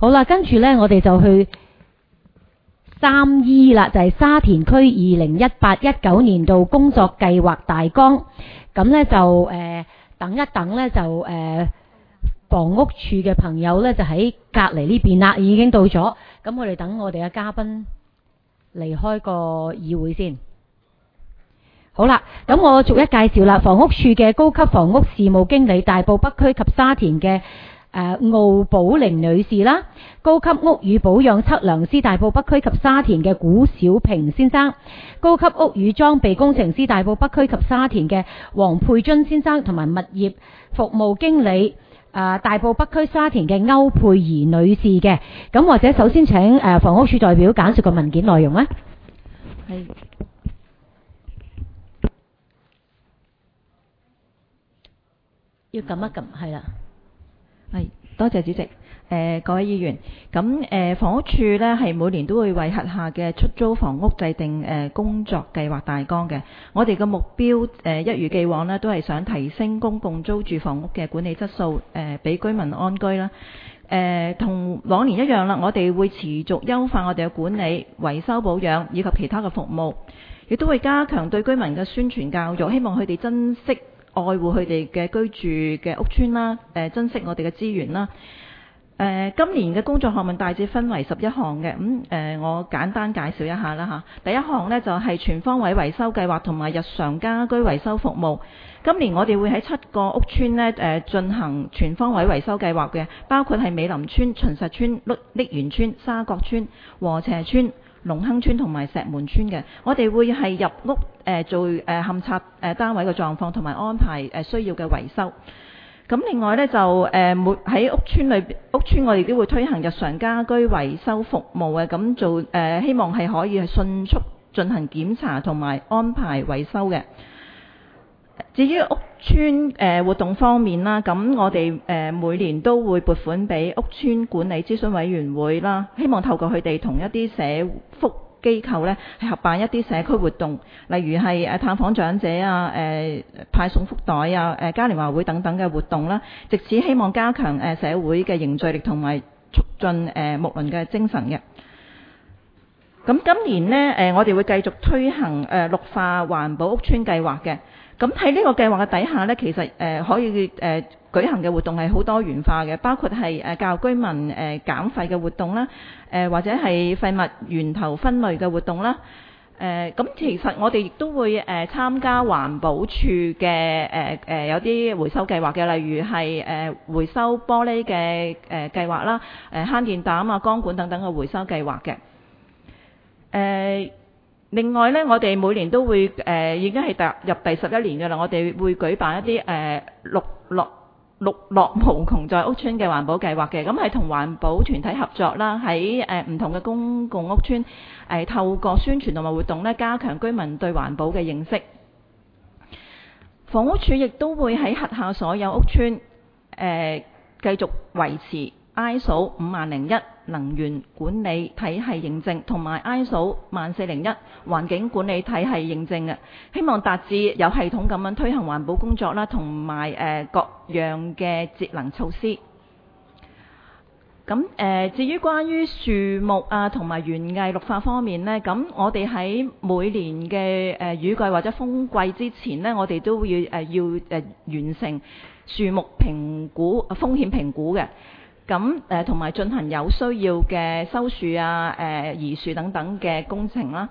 好啦，跟住呢，我哋就去3E 啦，就係沙田區2018-19年度工作計劃大綱。咁呢就等一等呢，就房屋處嘅朋友呢，就喺隔離呢邊啦，已經到咗。咁我哋等我哋嘅嘉賓離開個議會先。好啦，咁我逐一介紹啦。房屋處嘅高級房屋事務經理，大埔北區及沙田嘅奧寶玲女士啦，高級屋宇保養測量師，大埔北區及沙田嘅古小平先生，高級屋宇裝備工程師，大埔北區及沙田嘅黃佩津先生，同埋物業服務經理大埔北區沙田嘅歐佩儀女士嘅。咁或者首先請房屋處代表簡述個文件內容啊。 係。 要撳一撳，係啦。 係，多謝主席。各位議員，咁房屋處呢係每年都會為轄下嘅出租房屋制定工作計劃大綱嘅。我哋嘅目標一如既往呢，都係想提升公共租住房屋嘅管理質素，俾居民安居啦。同往年一樣啦，我哋會持續優化我哋嘅管理、維修保養以及其他嘅服務，亦都會加強對居民嘅宣傳教育，希望佢哋珍惜愛護佢哋嘅居住嘅屋邨啦，珍惜我哋嘅資源啦。今年嘅工作項目大致分為11項嘅，我簡單介紹一下啦嚇。第一項呢，就係全方位維修計劃同埋日常家居維修服務。今年我哋會喺7個屋邨呢進行全方位維修計劃嘅，包括係美林邨、秦實邨、瀝源邨、沙角邨、禾輋邨、龍亨邨同埋石門邨嘅。我哋會係入屋做勘察單位嘅狀況，同埋安排需要嘅維修。咁另外呢，就喺屋邨我哋都會推行日常家居維修服務嘅，咁做希望係可以係迅速進行檢查同埋安排維修嘅。至於屋邨活動方面啦，咁我哋每年都會撥款俾屋邨管理諮詢委員會啦，希望透過佢哋同一啲社福機構呢係合辦一啲社區活動，例如係探訪長者啊、派送福袋啊、嘉年華會等等嘅活動啦，藉此希望加強社會嘅凝聚力同埋促進睦鄰嘅精神嘅。咁今年呢，我哋會繼續推行綠化環保屋邨計劃嘅。咁喺呢個計劃嘅底下呢，其實可以舉行嘅活動係好多元化嘅，包括係教育居民減廢嘅活動啦，或者係廢物源頭分類嘅活動啦。咁其實我哋亦都會參加環保署嘅有啲回收計劃嘅，例如係回收玻璃嘅計劃啦，慳電膽啊、光管等等嘅回收計劃嘅。另外呢，我哋每年都會已經係踏入第11年嘅啦，我哋會舉辦一啲綠樂無窮在屋邨嘅環保計劃嘅，咁係同環保團體合作啦，喺唔同嘅公共屋邨透過宣傳同埋活動呢，加強居民對環保嘅認識。房屋署亦都會喺轄下所有屋邨繼續維持ISO 5001能源管理體系認證同埋 ISO 14001環境管理體系認證嘅，希望達至有系統咁樣推行環保工作啦，同埋各樣嘅節能措施。咁至於關於樹木啊同埋園藝綠化方面呢，咁我哋喺每年嘅雨季或者風季之前呢，我哋都要完成樹木評估風險評估嘅。咁同埋進行有需要嘅修樹啊、移樹等等嘅工程啦。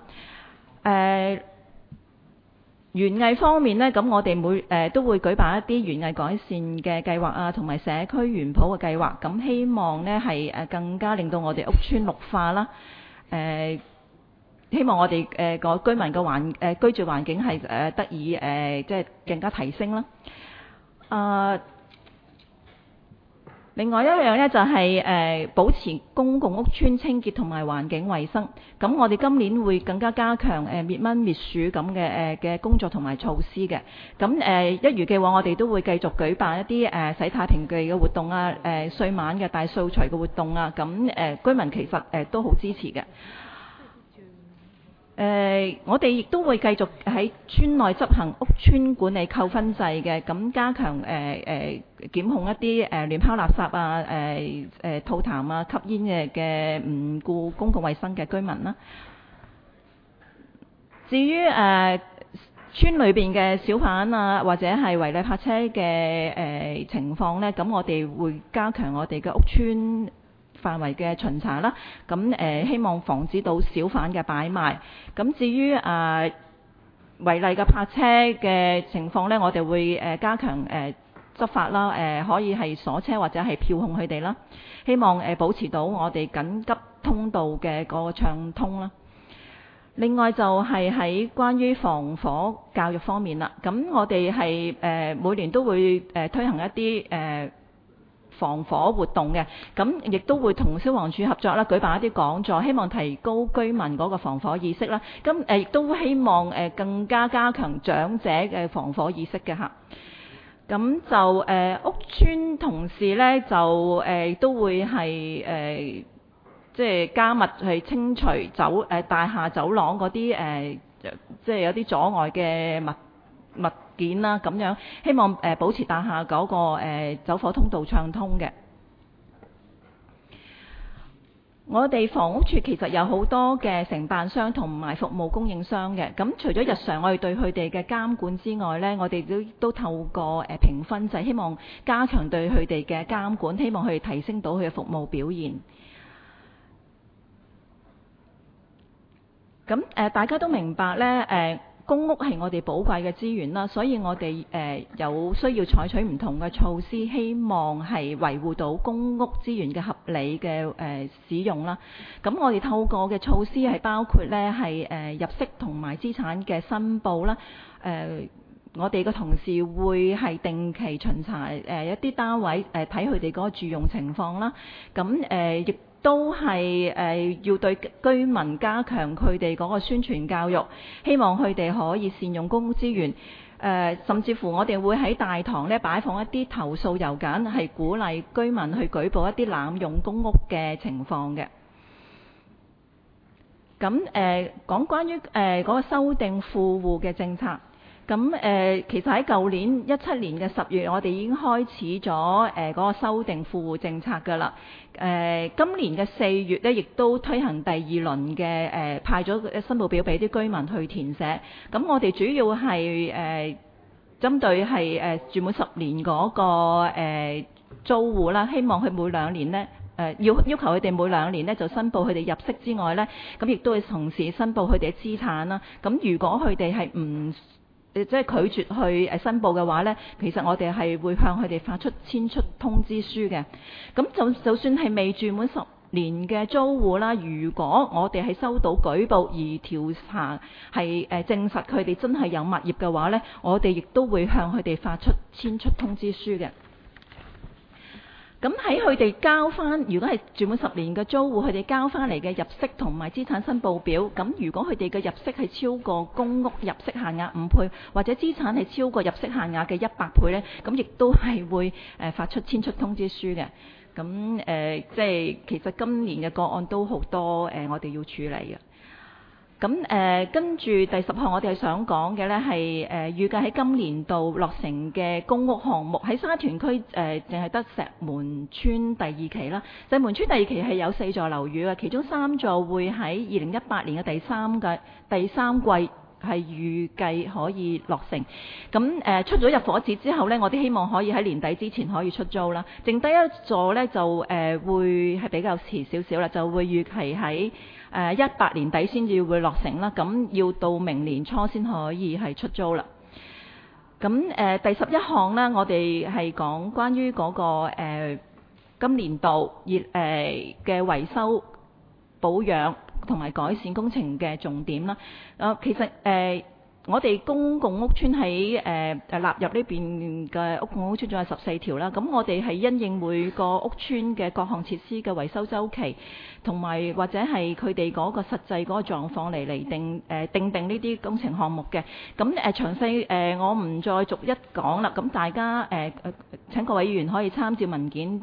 園藝方面呢，咁我哋都會舉辦一啲園藝改善嘅計劃啊，同埋社區園圃嘅計劃。咁希望呢係更加令到我哋屋邨綠化啦。希望我哋個居民嘅居住環境係得以即係更加提升啦。另外一樣呢，就係保持公共屋邨清潔同埋環境衛生。咁我哋今年會更加加強滅蚊滅鼠咁嘅工作同埋措施嘅。咁一如既往，我哋都會繼續舉辦一啲洗太平地嘅活動啊、歲晚嘅大掃除嘅活動啊。咁居民其實都好支持嘅。 我哋亦都會繼續喺村內執行屋邨管理扣分制嘅，咁加強檢控一啲亂拋垃圾啊、吐痰啊、吸煙嘅唔顧公共衛生嘅居民啦。至於村裏邊嘅小販啊，或者係違例泊車嘅情況呢，咁我哋會加強我哋嘅屋邨範圍嘅巡查啦，咁希望防止到小販嘅擺賣。咁至於違例嘅泊車嘅情況呢，我哋會加強執法啦，可以係鎖車或者係票控佢哋啦。希望保持到我哋緊急通道嘅嗰個暢通啦。另外就係喺關於防火教育方面啦，咁我哋係每年都會推行一啲防火活動嘅，咁亦都會同消防處合作啦，舉辦一啲講座，希望提高居民嗰個防火意識啦。咁亦都希望更加強長者嘅防火意識嘅嚇。咁就屋邨同事呢，就都會係即係加密去清除大廈走廊嗰啲即係有啲阻礙嘅物件啦，咁樣希望保持大廈嗰個走火通道暢通嘅。我哋房屋處其實有好多嘅承辦商同埋服務供應商嘅，咁除咗日常我哋對佢哋嘅監管之外呢，我哋都透過評分制，希望加強對佢哋嘅監管，希望佢哋提升到佢嘅服務表現。咁大家都明白呢，公屋係我哋寶貴嘅資源啦，所以我哋有需要採取唔同嘅措施，希望係維護到公屋資源嘅合理嘅使用啦。咁我哋透過嘅措施係包括呢係入息同埋資產嘅申報啦。我哋嘅同事會係定期巡查一啲單位，睇佢哋嗰個住用情況啦。咁亦都係要對居民加強佢哋嗰個宣傳教育，希望佢哋可以善用公屋資源。甚至乎我哋會喺大堂咧擺放一啲投訴郵件，係鼓勵居民去舉報一啲濫用公屋嘅情況嘅。咁講關於嗰個修訂富戶嘅政策。咁其實喺舊年17年嘅10月，我哋已經開始咗嗰個修訂富戶政策㗎啦。今年嘅4月咧，亦都推行第二輪嘅派咗申報表俾啲居民去填寫。咁我哋主要係針對係住滿10年嗰個租戶啦，希望佢每2年咧要求佢哋每2年咧就申報佢哋入息之外咧，咁亦都會同時申報佢哋嘅資產啦。咁如果佢哋係唔即係拒絕去申報嘅話呢，其實我哋係會向佢哋發出遷出通知書嘅。咁就算係未住滿10年嘅租戶啦，如果我哋係收到舉報而調查係證實佢哋真係有物業嘅話呢，我哋亦都會向佢哋發出遷出通知書嘅。咁喺佢哋交翻，如果係住滿10年嘅租戶，佢哋交翻嚟嘅入息同埋資產申報表，咁如果佢哋嘅入息係超過公屋入息限額5倍，或者資產係超過入息限額嘅100倍呢，咁亦都係會發出遷出通知書嘅。咁即係其實今年嘅個案都好多我哋要處理嘅。咁跟住第10項，我哋係想講嘅呢係預計喺今年度落成嘅公屋項目喺沙田區淨係得石門村第2期啦。石門村第2期係有4座樓宇嘅，其中3座會喺2018年嘅第三季係預計可以落成。咁出咗入伙紙之後呢，我哋希望可以喺年底之前可以出租啦。剩低一座呢，就會係比較遲少少啦，就會預期喺18年底先至會落成啦。咁要到明年初先可以係出租啦。咁第11項呢，我哋係講關於嗰個今年度嘅維修保養同埋改善工程嘅重點啦。其實我哋公共屋邨喺納入呢邊嘅公共屋邨仲有14條啦。咁我哋係因應每個屋邨嘅各項設施嘅維修週期，同埋或者係佢哋嗰個實際嗰個狀況嚟定呢啲工程項目嘅。咁詳細我唔再逐一講啦。咁大家請各位議員可以參照文件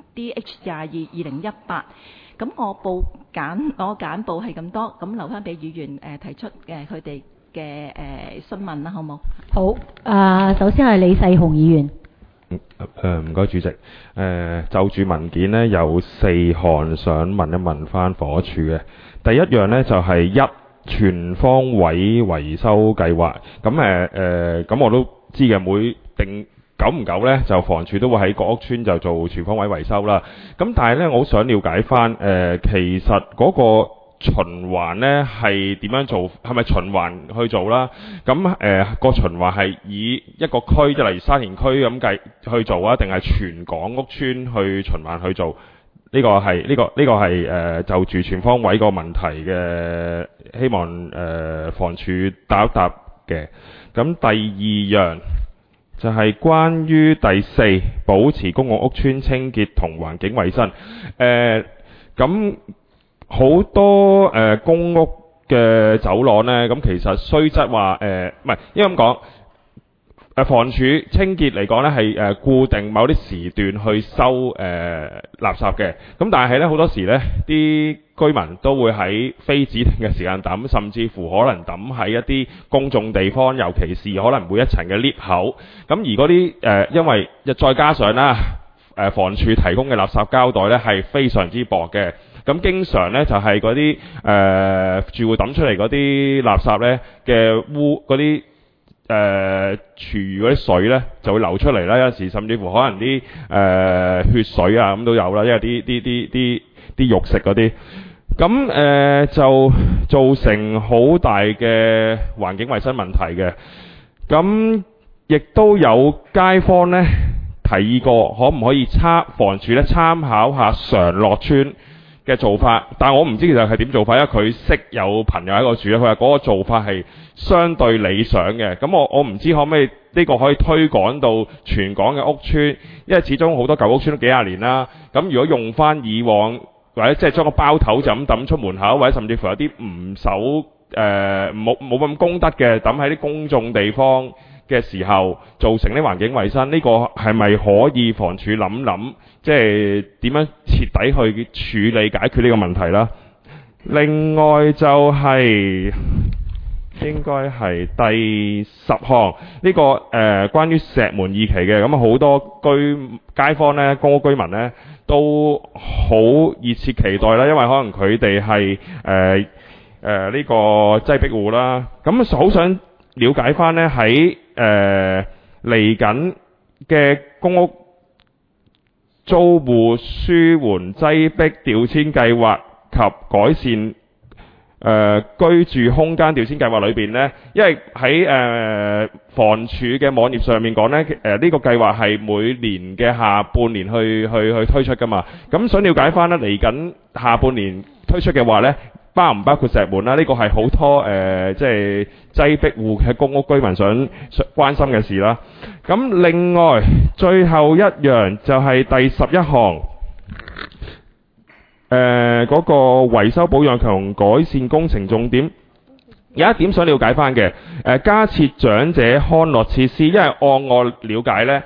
DH22/2018。咁我簡報係咁多，咁留翻俾議員提出佢哋嘅詢問啦，好冇？ 好，首先係李世雄議員。 唔該主席。就住文件呢，有4項想問一問翻房屋署嘅。第一樣呢，就係全方位維修計劃。咁我都知嘅，久唔久呢，就房署都會喺各屋邨就做全方位維修啦。咁但係呢，我好想了解翻其實嗰個循環呢係點樣做？係咪循環去做啦？咁個循環係以一個區，即係例如沙田區咁計去做啊，定係全港屋邨去循環去做？呢個係就住全方位個問題嘅，希望房署答一答嘅。咁第二樣就係關於第4，保持公共屋邨清潔同環境衛生。咁好多公屋嘅走廊呢，咁其實雖則話唔係，應該咁講。房署清潔嚟講呢係固定某啲時段去收垃圾嘅。咁但係呢，好多時呢啲居民都會喺非指定嘅時間抌，甚至乎可能抌喺一啲公眾地方，尤其是可能每一層嘅 lift 口。咁而嗰啲因為再加上啦房署提供嘅垃圾膠袋呢係非常之薄嘅。咁經常呢，就係嗰啲住戶抌出嚟嗰啲垃圾呢嘅嗰啲廚餘嗰啲水呢就會流出嚟啦。有時甚至乎可能啲血水啊咁都有啦，因為啲肉食嗰啲。咁就造成好大嘅環境衛生問題嘅。咁亦都有街坊呢提議過，可唔可以房署呢參考下常樂邨嘅做法？但我唔知其實係點做法，因為佢識有朋友喺個住咧，佢話嗰個做法係相對理想嘅。咁我唔知可唔可以呢個可以推廣到全港嘅屋邨，因為始終好多舊屋邨都幾廿年啦。咁如果用翻以往，或者即係將個包頭就咁抌出門口，或者甚至乎有啲唔守冇咁公德嘅抌喺啲公眾地方嘅時候，造成啲環境衛生，呢個係咪可以房署諗，即係點樣徹底去處理解決呢個問題啦？另外就係應該係第10項呢個關於石門二期嘅。咁好多街坊呢，公屋居民呢都好熱切期待啦，因為可能佢哋係呢個擠迫戶啦。咁好想了解翻呢喺嚟緊嘅公屋租戶舒緩擠迫調遷計劃及改善居住空間調遷計劃裏邊呢，因為喺房署嘅網頁上面講呢，呢個計劃係每年嘅下半年去推出噶嘛。咁想了解翻呢，嚟緊下半年推出嘅話呢，包唔包括石門啦？呢個係好多即係擠迫戶嘅公屋居民想關心嘅事啦。咁另外最後一樣就係第11項，嗰個維修保養同改善工程重點，有一點想了解翻嘅，加設長者康樂設施，因為按我了解呢，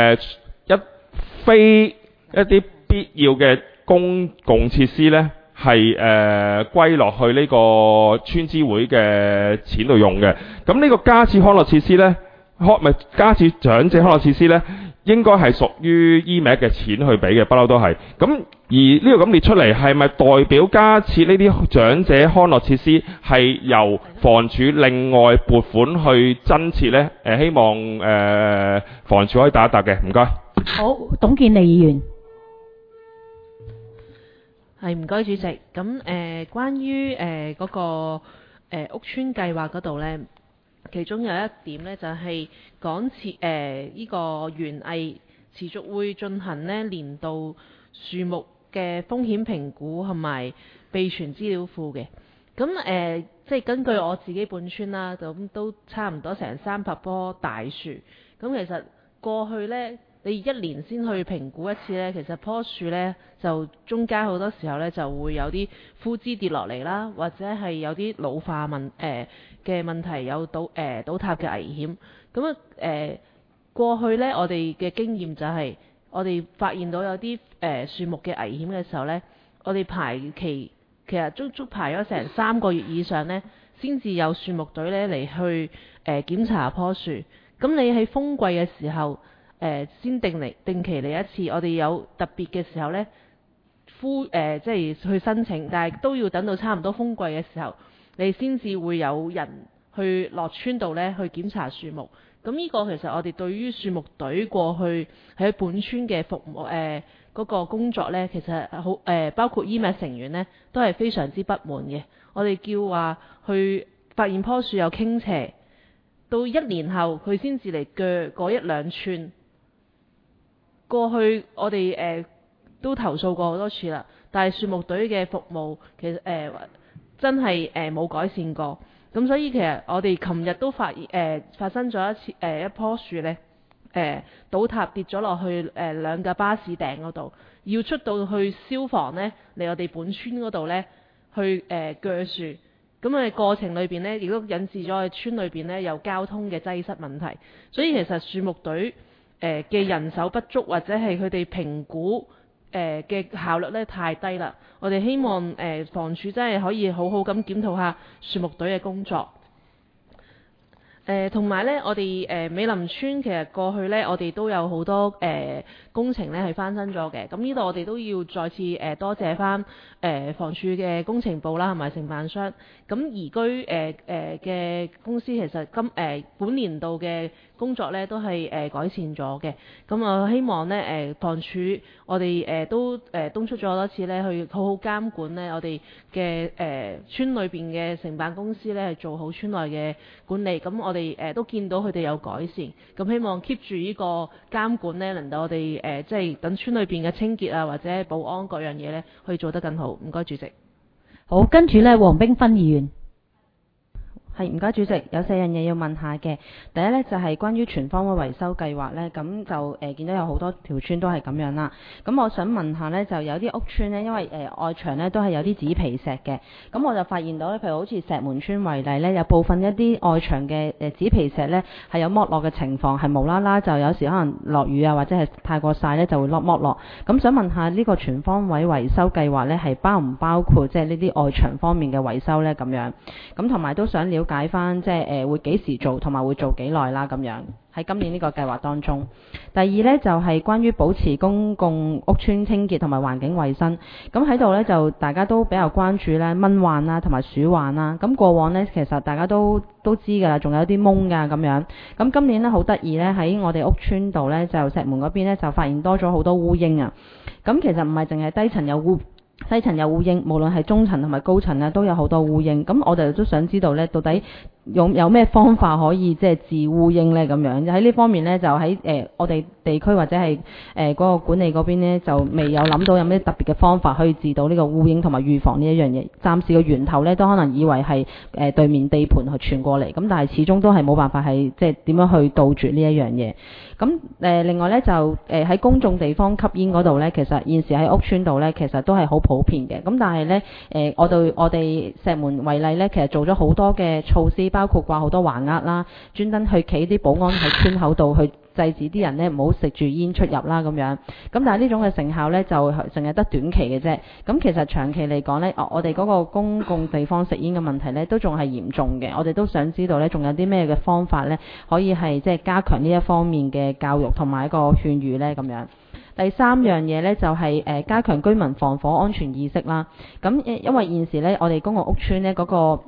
非一啲必要嘅公共設施呢，係歸落去呢個村支會嘅錢度用嘅。咁呢個加設康樂設施呢，加設長者康樂設施呢，應該係屬於 EMAC 嘅錢去俾嘅，不嬲都係。咁而呢個咁列出嚟，係咪代表加設呢啲長者康樂設施係由房署另外撥款去增設呢？希望房署可以答一答嘅，唔該。 好，董建利議員。 係，唔該主席。咁關於嗰個屋邨計劃嗰度呢，其中有一點呢，就係講呢個園藝持續會進行呢年度樹木嘅風險評估同埋備存資料庫嘅。 咁即係根據我自己本村啦，咁都差唔多成300棵大樹。咁其實過去呢，你1年先去評估一次呢，其實棵樹呢就中間好多時候呢就會有啲枯枝跌落嚟啦，或者係有啲老化嘅問題，有倒塌嘅危險。咁過去呢，我哋嘅經驗就係、我哋發現到有啲樹木嘅危險嘅時候呢，我哋其實足足排咗成3個月以上呢，先至有樹木隊呢嚟去檢查棵樹。咁你喺風季嘅時候先定期嚟一次，我哋有特別嘅時候呢，即係去申請，但係都要等到差唔多風季嘅時候，你先至會有人去落村度呢去檢查樹木。咁呢個其實我哋對於樹木隊過去喺本村嘅服務嗰個工作呢，其實好包括EMAT成員呢，都係非常之不滿嘅。我哋叫話去發現棵樹有傾斜，到1年後佢先至嚟鋸嗰1-2寸。過去我哋都投訴過好多次啦，但係樹木隊嘅服務其實真係冇改善過。咁所以其實我哋琴日都發生咗一棵樹呢，倒塌跌咗落去2架巴士頂嗰度，要出到去消防呢嚟我哋本村嗰度呢去鋸樹。咁過程裏邊呢，亦都引致咗我哋村裏邊呢有交通嘅擠塞問題。所以其實樹木隊嘅人手不足，或者係佢哋評估嘅效率呢太低啦。我哋希望房署真係可以好好咁檢討下樹木隊嘅工作。同埋呢，我哋美林村其實過去呢，我哋都有好多工程呢係翻新咗嘅。咁呢度我哋都要再次多謝翻房署嘅工程部啦，同埋承辦商。咁宜居嘅公司其實本年度嘅工作呢都係改善咗嘅。咁我希望呢房署我哋都敦促咗好多次呢，去好好監管呢我哋嘅村裏邊嘅承辦公司呢，係做好村內嘅管理。咁我哋都見到佢哋有改善。咁希望 keep 住呢個監管呢，能夠我哋即係等村裏邊嘅清潔啊，或者保安各樣嘢呢，可以做得更好。唔該，主席。 好，跟住呢，黃冰芬議員。 係，唔該主席，有4樣嘢要問下嘅。第一呢，就係關於全方位維修計劃呢，咁就見到有好多條村都係咁樣啦。咁我想問下呢，就有啲屋村呢，因為外牆呢都係有啲紙皮石嘅，咁我就發現到呢，譬如好似石門村為例呢，有部分一啲外牆嘅紙皮石呢係有剝落嘅情況，係無啦啦就有時可能落雨啊，或者係太過曬呢就會剝落。咁想問下呢個全方位維修計劃呢，係包唔包括即係呢啲外牆方面嘅維修呢？咁樣，咁同埋都想了解翻即係會幾時做，同埋會做幾耐啦咁樣，喺今年呢個計劃當中。第二呢，就係關於保持公共屋邨清潔同埋環境衛生。咁喺度呢，就大家都比較關注呢蚊患啦同埋鼠患啦。咁過往呢，其實大家都知㗎啦，仲有啲蚊㗎咁樣。咁今年呢，好得意呢，喺我哋屋邨度呢，就石門嗰邊呢，就發現多咗好多烏蠅啊。咁其實唔係淨係低層有烏蠅，無論係中層同埋高層都有好多烏蠅。咁我哋都想知道呢，到底有咩方法可以即係治烏蠅呢？咁樣喺呢方面呢，就喺我哋地區或者係嗰個管理嗰邊呢，就未有諗到有咩特別嘅方法可以治到呢個烏蠅同埋預防呢一樣嘢。暫時個源頭呢，都可能以為係對面地盤去傳過嚟，咁但係始終都係冇辦法係即係點樣去杜絕呢一樣嘢。咁另外呢，就喺公眾地方吸煙嗰度呢，其實現時喺屋邨度呢，其實都係好普遍嘅。咁但係呢，我哋石門為例呢，其實做咗好多嘅措施，包括掛好多橫額啦，專登去企啲保安喺村口度去制止啲人呢唔好食住煙出入啦咁樣。咁但係呢種嘅成效呢，就淨係得短期嘅啫。咁其實長期嚟講呢，我哋嗰個公共地方食煙嘅問題呢，都仲係嚴重嘅。我哋都想知道呢，仲有啲咩嘅方法呢，可以係即係加強呢一方面嘅教育同埋一個勸喻呢咁樣。第3樣嘢呢，就係加強居民防火安全意識啦。咁因為現時呢，我哋公共屋邨呢嗰個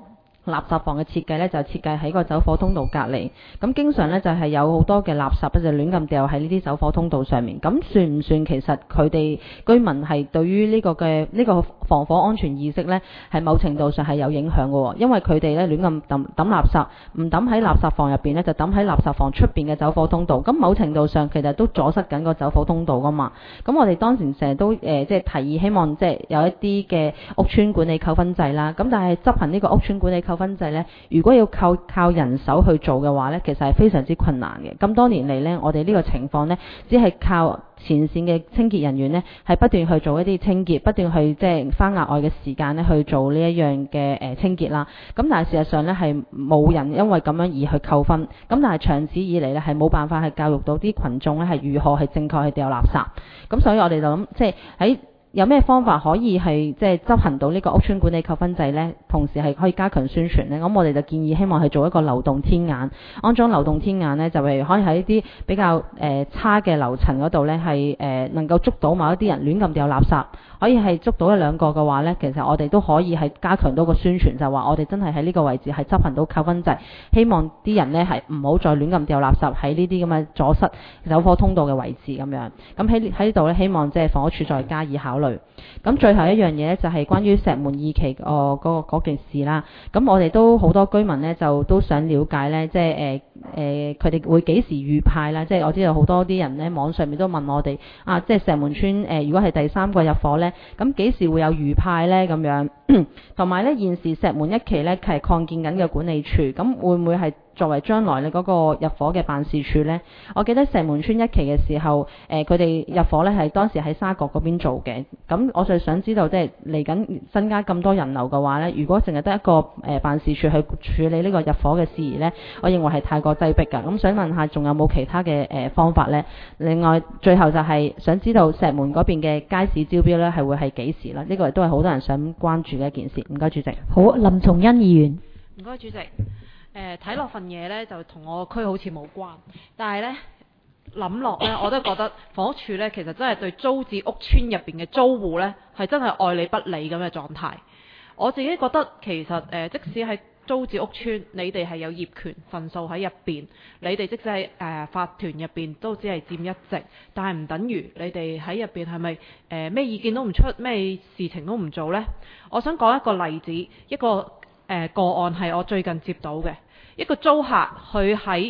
垃圾房嘅設計呢，就設計喺個走火通道隔離，咁經常呢，就係有好多嘅垃圾就亂咁掉喺呢啲走火通道上面。咁算唔算其實佢哋居民係對於呢個防火安全意識呢，係某程度上係有影響嘅喎？因為佢哋呢亂咁抌垃圾，唔抌喺垃圾房入邊呢，就抌喺垃圾房出邊嘅走火通道。咁某程度上其實都阻塞緊個走火通道噶嘛。咁我哋當時成日都即係提議，希望即係有一啲嘅屋邨管理扣分制啦。咁但係執行呢個屋邨管理扣分制呢，如果要靠人手去做嘅話呢，其實係非常之困難嘅。咁多年嚟呢，我哋呢個情況呢，只係靠前線嘅清潔人員呢，係不斷去做一啲清潔，不斷去即係花額外嘅時間呢去做呢一樣嘅清潔啦。咁但係事實上呢，係冇人因為咁樣而去扣分。咁但係長此以嚟呢，係冇辦法係教育到啲群眾呢，係如何係正確去掉垃圾。咁所以我哋就諗，即係喺有咩方法可以係即係執行到呢個屋邨管理扣分制呢？同時係可以加強宣傳呢？咁我哋就建議希望係做一個流動天眼，安裝流動天眼呢，就係可以喺一啲比較差嘅樓層嗰度呢，係能夠捉到某一啲人亂咁掉垃圾，可以係捉到一兩個嘅話呢，其實我哋都可以係加強到個宣傳，就話我哋真係喺呢個位置係執行到扣分制，希望啲人呢係唔好再亂咁掉垃圾喺呢啲咁嘅阻塞走火通道嘅位置咁樣。咁喺呢度呢，希望即係房屋署再加以考慮。咁最後一樣嘢咧，就係關於石門二期嗰件事啦。咁我哋都好多居民呢，就都想了解呢，即係佢哋會幾時預派啦？即係我知道好多啲人呢，網上面都問我哋啊，即係石門村如果係第3個入伙呢，咁幾時會有預派呢？咁樣同埋呢，現時石門1期呢，係擴建緊嘅管理處，咁會唔會係作為將來你嗰個入伙嘅辦事處呢？我記得石門村1期嘅時候，佢哋入伙呢係當時喺沙角嗰邊做嘅。咁我就想知道，即係嚟緊增加咁多人流嘅話呢，如果淨係得一個辦事處去處理呢個入伙嘅事宜呢，我認為係太過擠迫㗎。咁想問下，仲有冇其他嘅方法呢？另外，最後就係想知道石門嗰邊嘅街市招標呢，係會係幾時啦？呢個亦都係好多人想關注嘅一件事。唔該，主席。 好，林松欣議員。 唔該，主席。睇落份嘢呢，就同我個區好似冇關，但係呢，諗落呢，我都覺得房屋署呢，其實真係對租置屋邨入邊嘅租戶呢，係真係愛理不理咁嘅狀態。我自己覺得其實即使係租置屋邨，你哋係有業權份數喺入邊，你哋即使係法團入邊都只係佔一席，但係唔等於你哋喺入邊係咪咩意見都唔出，咩事情都唔做呢？我想講一個例子，一個個案係我最近接到嘅。一個租客，佢喺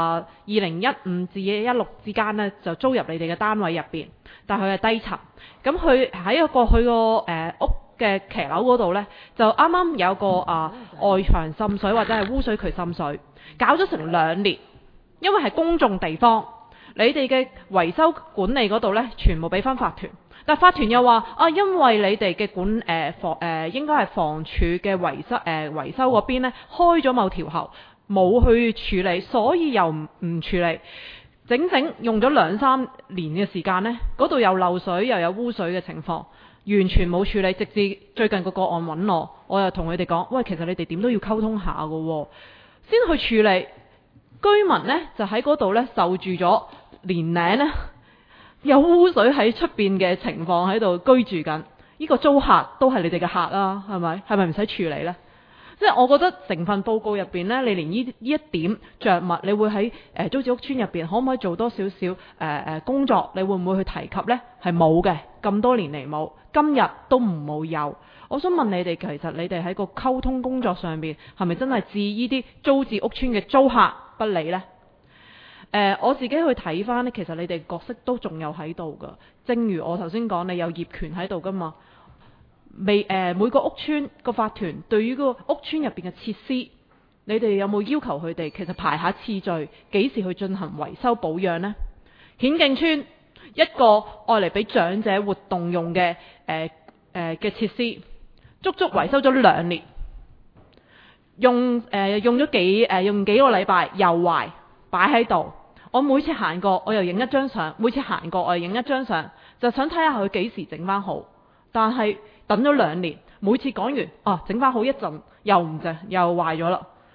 2015至16之間呢，就租入你哋嘅單位入邊，但係佢係低層。咁佢喺佢個屋嘅騎樓嗰度呢，就啱啱有個外牆滲水或者係污水渠滲水，搞咗成2年。因為係公眾地方，你哋嘅維修管理嗰度呢，全部俾翻法團。但法團又話因為你哋嘅應該係房署嘅維修嗰邊呢，開咗某條喉，冇去處理，所以又唔處理，整用咗2-3年嘅時間呢，嗰度又漏水又有污水嘅情況，完全冇處理，直至最近個案揾我又同佢哋講，喂，其實你哋點都要溝通下㗎喎，先去處理。居民呢，就喺嗰度呢，受住咗年齡呢，有污水喺出邊嘅情況喺度居住緊。呢個租客都係你哋嘅客啊，係咪唔使處理呢？即係我覺得成份報告入邊呢，你連呢一點着墨，你會喺租置屋邨入邊可唔可以做多少少工作？你會唔會去提及呢？係冇嘅，咁多年嚟冇，今日都冇有。我想問你哋，其實你哋喺個溝通工作上邊係咪真係置呢啲租置屋邨嘅租客不理呢？我自己去睇翻呢，其實你哋角色都仲有喺度噶。正如我頭先講，你有業權喺度噶嘛？每個屋邨個法團對於個屋邨入邊嘅設施，你哋有冇要求佢哋其實排下次序，幾時去進行維修保養呢？顯徑邨一個愛嚟俾長者活動用嘅嘅設施，足足維修咗2年，用咗幾個禮拜又壞，擺喺度。我每次行過我又影一張相，每次行過我又影一張相，就想睇下佢幾時整翻好。但係等咗2年，每次講完整翻好一陣又唔整，又壞咗啦。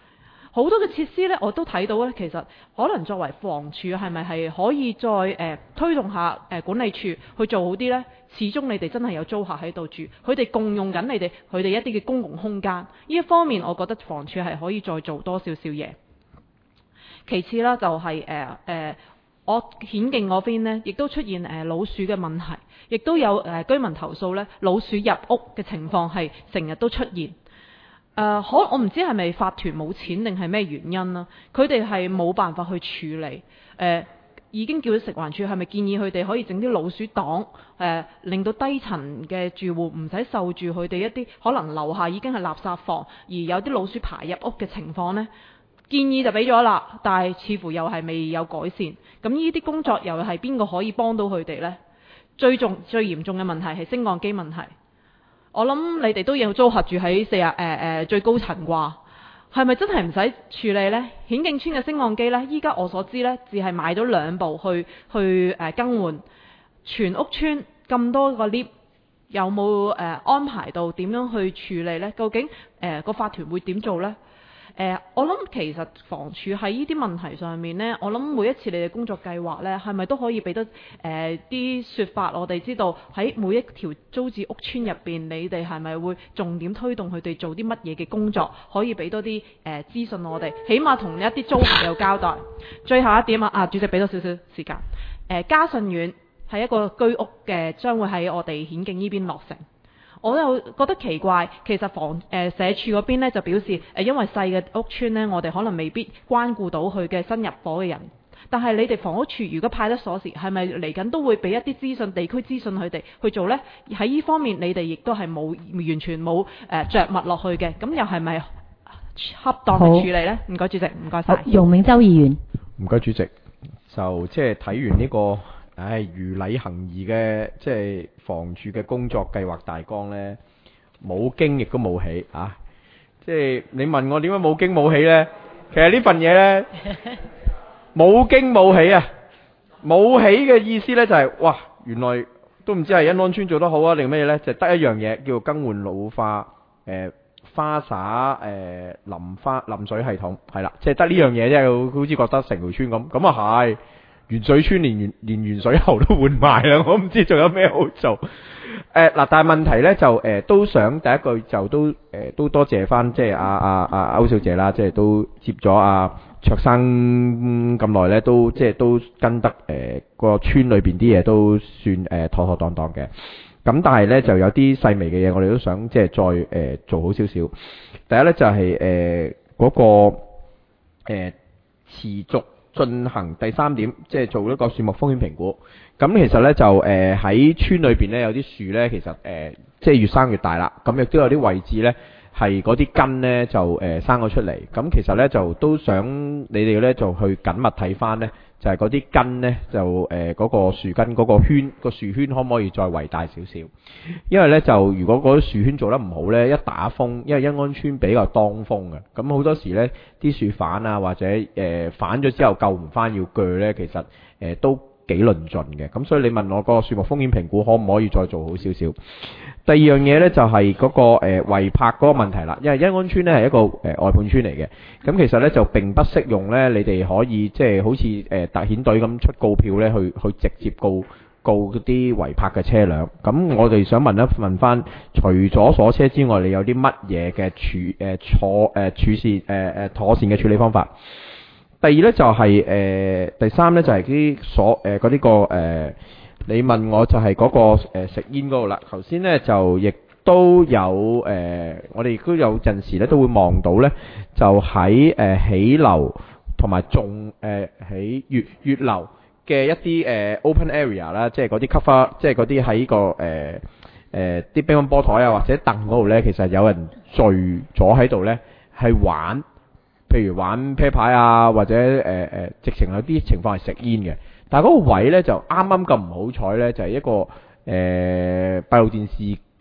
好多嘅設施呢，我都睇到呢，其實可能作為房署係咪係可以再推動下管理處去做好啲呢？始終你哋真係有租客喺度住，佢哋共用緊佢哋一啲嘅公共空間，呢一方面我覺得房署係可以再做多少少嘢。其次啦，就係我顯徑嗰邊呢，亦都出現老鼠嘅問題，亦都有居民投訴呢，老鼠入屋嘅情況係成日都出現。我唔知係咪法團冇錢定係咩原因啦，佢哋係冇辦法去處理。已經叫咗食環署，係咪建議佢哋可以整啲老鼠擋，令到低層嘅住戶唔使受住佢哋一啲可能樓下已經係垃圾房，而有啲老鼠爬入屋嘅情況呢？建議就俾咗啦，但係似乎又係未有改善。咁呢啲工作又係邊個可以幫到佢哋呢？最嚴重嘅問題係升降機問題。我諗你哋都有租客住喺最高層啩？係咪真係唔使處理呢？顯徑村嘅升降機呢，依家我所知呢，只係買咗2部去更換。全屋村咁多個 lift，有冇安排到點樣去處理呢？究竟個法團會點做呢？我諗其實房署喺呢啲問題上面呢，我諗每一次你哋工作計劃呢，係咪都可以俾得啲說法，我哋知道喺每一條租置屋邨入邊，你哋係咪會重點推動佢哋做啲乜嘢嘅工作，可以俾多啲資訊我哋，起碼同一啲租客有交代。最後一點主席俾多少少時間。嘉信苑係一個居屋嘅，將會喺我哋顯徑呢邊落成。我又覺得奇怪，其實社署嗰邊呢就表示因為細嘅屋邨呢，我哋可能未必關顧到佢嘅新入伙嘅人。但係你哋房屋處如果派得鎖匙，係咪嚟緊都會俾一啲資訊、地區資訊佢哋去做呢？喺呢方面你哋亦都係完全冇着墨落去嘅，咁又係咪恰當嘅處理呢？唔該主席，唔該晒。 容銘洲議員， 唔該主席，就即係睇完呢個如禮行儀嘅即係房署嘅工作計劃大綱呢，冇驚亦都冇喜啊！即係你問我點解冇驚冇喜呢？其實呢份嘢呢，冇驚冇喜啊！冇喜嘅意思呢，就係哇，原來都唔知係欣安村做得好啊定咩呢？就得一樣嘢叫做更換老化花灑淋水系統係啦，即係得呢樣嘢啫，好似覺得成條村咁啊係。原水村連原水喉都換埋啦，我唔知仲有咩好做。但係問題呢，就都想第一句就都多謝翻即係阿歐小姐啦，即係都接咗阿卓生咁耐呢，都即係都跟得個村裏邊啲嘢都算妥妥當當嘅。咁但係呢，就有啲細微嘅嘢，我哋都想即係再做好少少。第一呢，就係嗰個持續進行第3點，即係做一個樹木風險評估。咁其實呢，就喺村裏邊呢，有啲樹呢，其實即係越生越大啦。咁亦都有啲位置呢，係嗰啲根呢，就生咗出嚟。咁其實呢，就都想你哋呢，就去緊密睇翻呢，就係嗰啲根呢，就嗰個樹根嗰個圈個樹圈可唔可以再圍大少少？因為呢，就如果嗰啲樹圈做得唔好呢，一打風，因為欣安村比較當風嘅，咁好多時呢啲樹反啊，或者反咗之後救唔翻要鋸呢，其實都幾論盡嘅。咁所以你問我個樹木風險評估可唔可以再做好少少？第二樣嘢呢，就係嗰個違泊嗰個問題啦，因為欣安村呢係一個外判村嚟嘅，咁其實呢，就並不適用呢，你哋可以即係好似特遣隊咁出告票呢，去直接告嗰啲違泊嘅車輛。咁我哋想問翻，除咗鎖車之外，你有啲乜嘢嘅處事妥善嘅處理方法？第二呢，就係第三呢，就係啲嗰啲個你問我就係嗰個食煙嗰度啦。頭先呢，就亦都有我哋亦都有陣時呢都會望到呢，就喺起樓同埋喺月樓嘅一啲open area 啦，即係嗰啲 cover，即係嗰啲喺個啲乒乓波台啊或者凳嗰度呢，其實有人聚咗喺度呢，係玩，譬如玩啤牌啊，或者直情有啲情況係食煙嘅。但係嗰個位呢，就啱啱咁唔好彩呢，就係一個閉路電視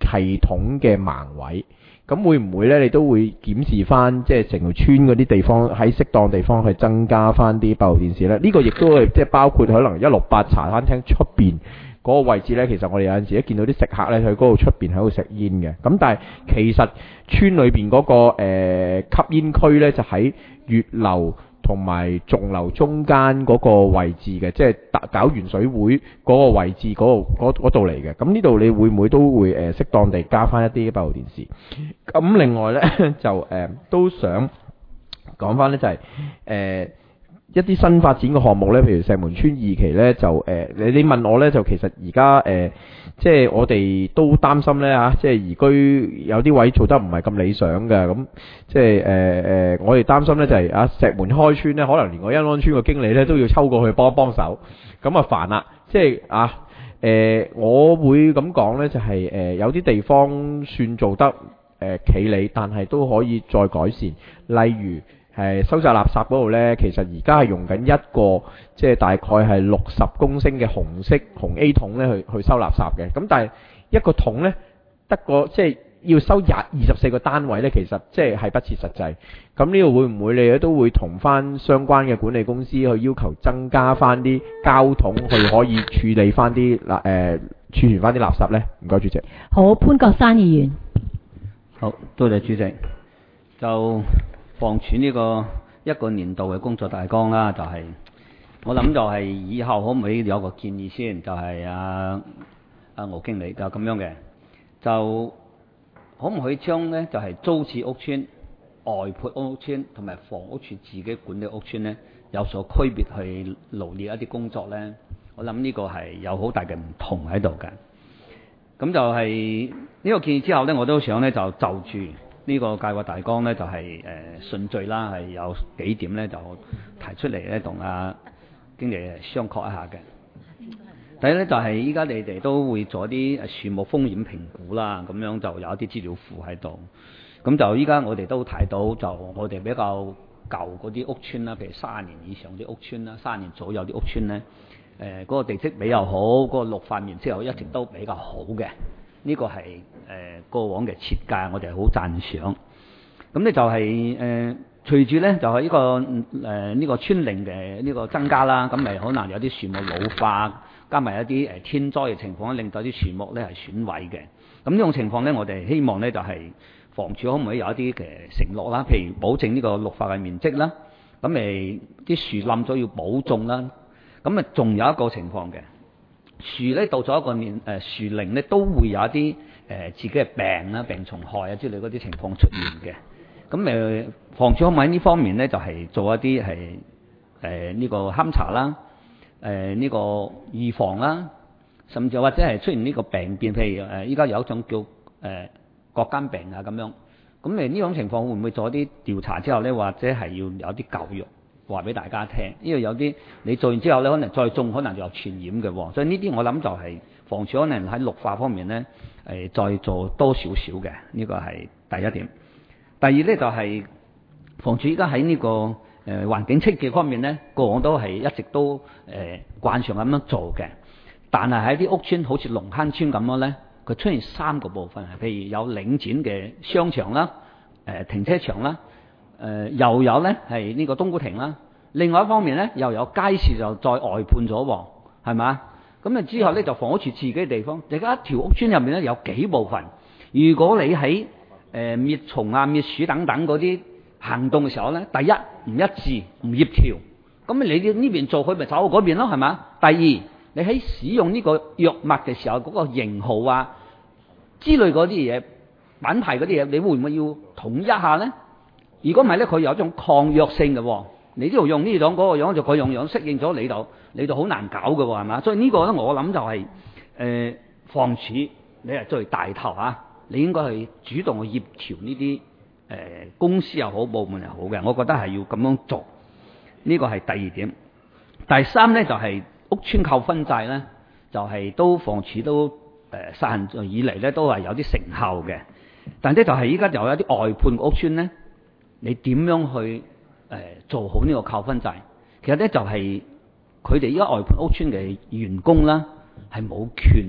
系統嘅盲位。咁會唔會呢？你都會檢視翻，即係成條村嗰啲地方喺適當地方去增加翻啲閉路電視呢？呢個亦都係即係包括可能168茶餐廳出邊嗰個位置呢。其實我哋有陣時一見到啲食客呢，去嗰度出邊喺度食煙嘅。咁但係其實村裏邊嗰個吸煙區呢，就喺月樓同埋仲樓中間嗰個位置嘅，即係搞完水會嗰個位置嗰度嚟嘅。咁呢度你會唔會都會適當地加翻一啲閉路電視？咁另外呢，就都想講翻呢，就係一啲新發展嘅項目呢，譬如石門村2期呢，就你問我呢，就其實而家即係我哋都擔心呢，即係宜居有啲位做得唔係咁理想嘅，咁即係我哋擔心呢，就係石門開村呢，可能連個欣安村嘅經理呢都要抽過去幫手，咁啊煩啦，即係我會咁講呢，就係有啲地方算做得企理，但係都可以再改善，例如收集垃圾嗰度呢，其實而家係用緊一個即係大概係60公升嘅紅 A 桶呢去收垃圾嘅。咁但係一個桶呢，得個即係要收24個單位呢，其實即係不切實際。咁呢度會唔會你都會同翻相關嘅管理公司去要求增加翻啲膠桶去可以處理翻啲儲存翻啲垃圾呢？唔該，主席。 好，潘國山議員。 好，多謝主席。就房署呢個一個年度嘅工作大綱啦，就係我諗就係以後可唔可以有個建議先？就係阿敖經理就咁樣嘅，就可唔可以將呢就係租置屋邨、外判屋邨同埋房屋署自己管理屋邨呢有所區別去羅列一啲工作呢？我諗呢個係有好大嘅唔同喺度嘅。咁就係呢個建議之後呢，我都想呢就住呢個計劃大綱呢，就係順序啦，係有幾點呢就提出嚟呢，同阿經理商榷一下嘅。第一呢，就係依家你哋都會做啲樹木風險評估啦，咁樣就有一啲資料庫喺度。咁就依家我哋都睇到，就我哋比較舊嗰啲屋邨啦，譬如30年以上啲屋邨啦，30年左右啲屋邨呢，嗰個地積比較好，嗰個綠化面積又一直都比較好嘅。呢個係過往嘅設計，我哋係好讚賞。咁呢就係隨住呢，就係呢個村齡嘅呢個增加啦，咁咪可能有啲樹木老化，加埋一啲天災嘅情況，令到啲樹木呢係損毀嘅。咁呢種情況呢，我哋希望呢就係房署可唔可以有一啲嘅承諾啦，譬如保證呢個綠化嘅面積啦，咁啲樹冧咗要保種啦。咁仲有一個情況嘅。樹咧到咗一個樹齡咧，都會有一啲自己嘅病啦、病蟲害啊之類嗰啲情況出現嘅。咁房署可唔可以喺呢方面咧，就係做一啲係呢個勘查啦、呢個預防啦，甚至或者係出現呢個病變，譬如依家有一種叫角間病啊咁樣。咁呢種情況會唔會做一啲調查之後咧，或者係要有啲教育？話俾大家聽，因為有啲你做完之後咧，可能再種，可能就有傳染嘅喎。所以呢啲我諗就係房署可能喺綠化方面咧，再做多少少嘅，呢個係第一點。第二咧就係房署依家喺呢個環境清潔方面咧，過往都係一直都慣常咁樣做嘅。但係喺啲屋邨好似龍坑村咁樣咧，佢出現3個部分，譬如有領展嘅商場啦、停車場啦。又有呢係呢個冬菇亭啦，另外一方面呢，又有街市就再外判咗喎，係嘛？咁之後呢，就房屋署自己嘅地方，而家一條屋邨入面呢，有幾部分，如果你喺滅蟲啊、滅鼠等等嗰啲行動嘅時候呢，第一唔一致、唔協調，咁你呢邊做佢咪走嗰邊咯，係嘛？第二，你喺使用呢個藥物嘅時候嗰個型號啊之類嗰啲嘢、品牌嗰啲嘢，你會唔會要統一下呢？如果唔係咧，佢有一種抗藥性嘅喎，你呢度用呢種嗰個樣就嗰樣適應咗你就好難搞嘅喎，係嘛？所以呢個咧，我諗就係房署你係最大頭啊，你應該去主動去協調呢啲公司又好、部門又好嘅，我覺得係要咁樣做。呢個係第二點。第3咧就係屋邨扣分制咧，就係都房署都實行以嚟咧都係有啲成效嘅，但係就係依家有一啲外判屋邨咧。你點樣去做好呢個扣分制？其實咧就係佢哋依家外判屋邨嘅員工啦，係冇權咧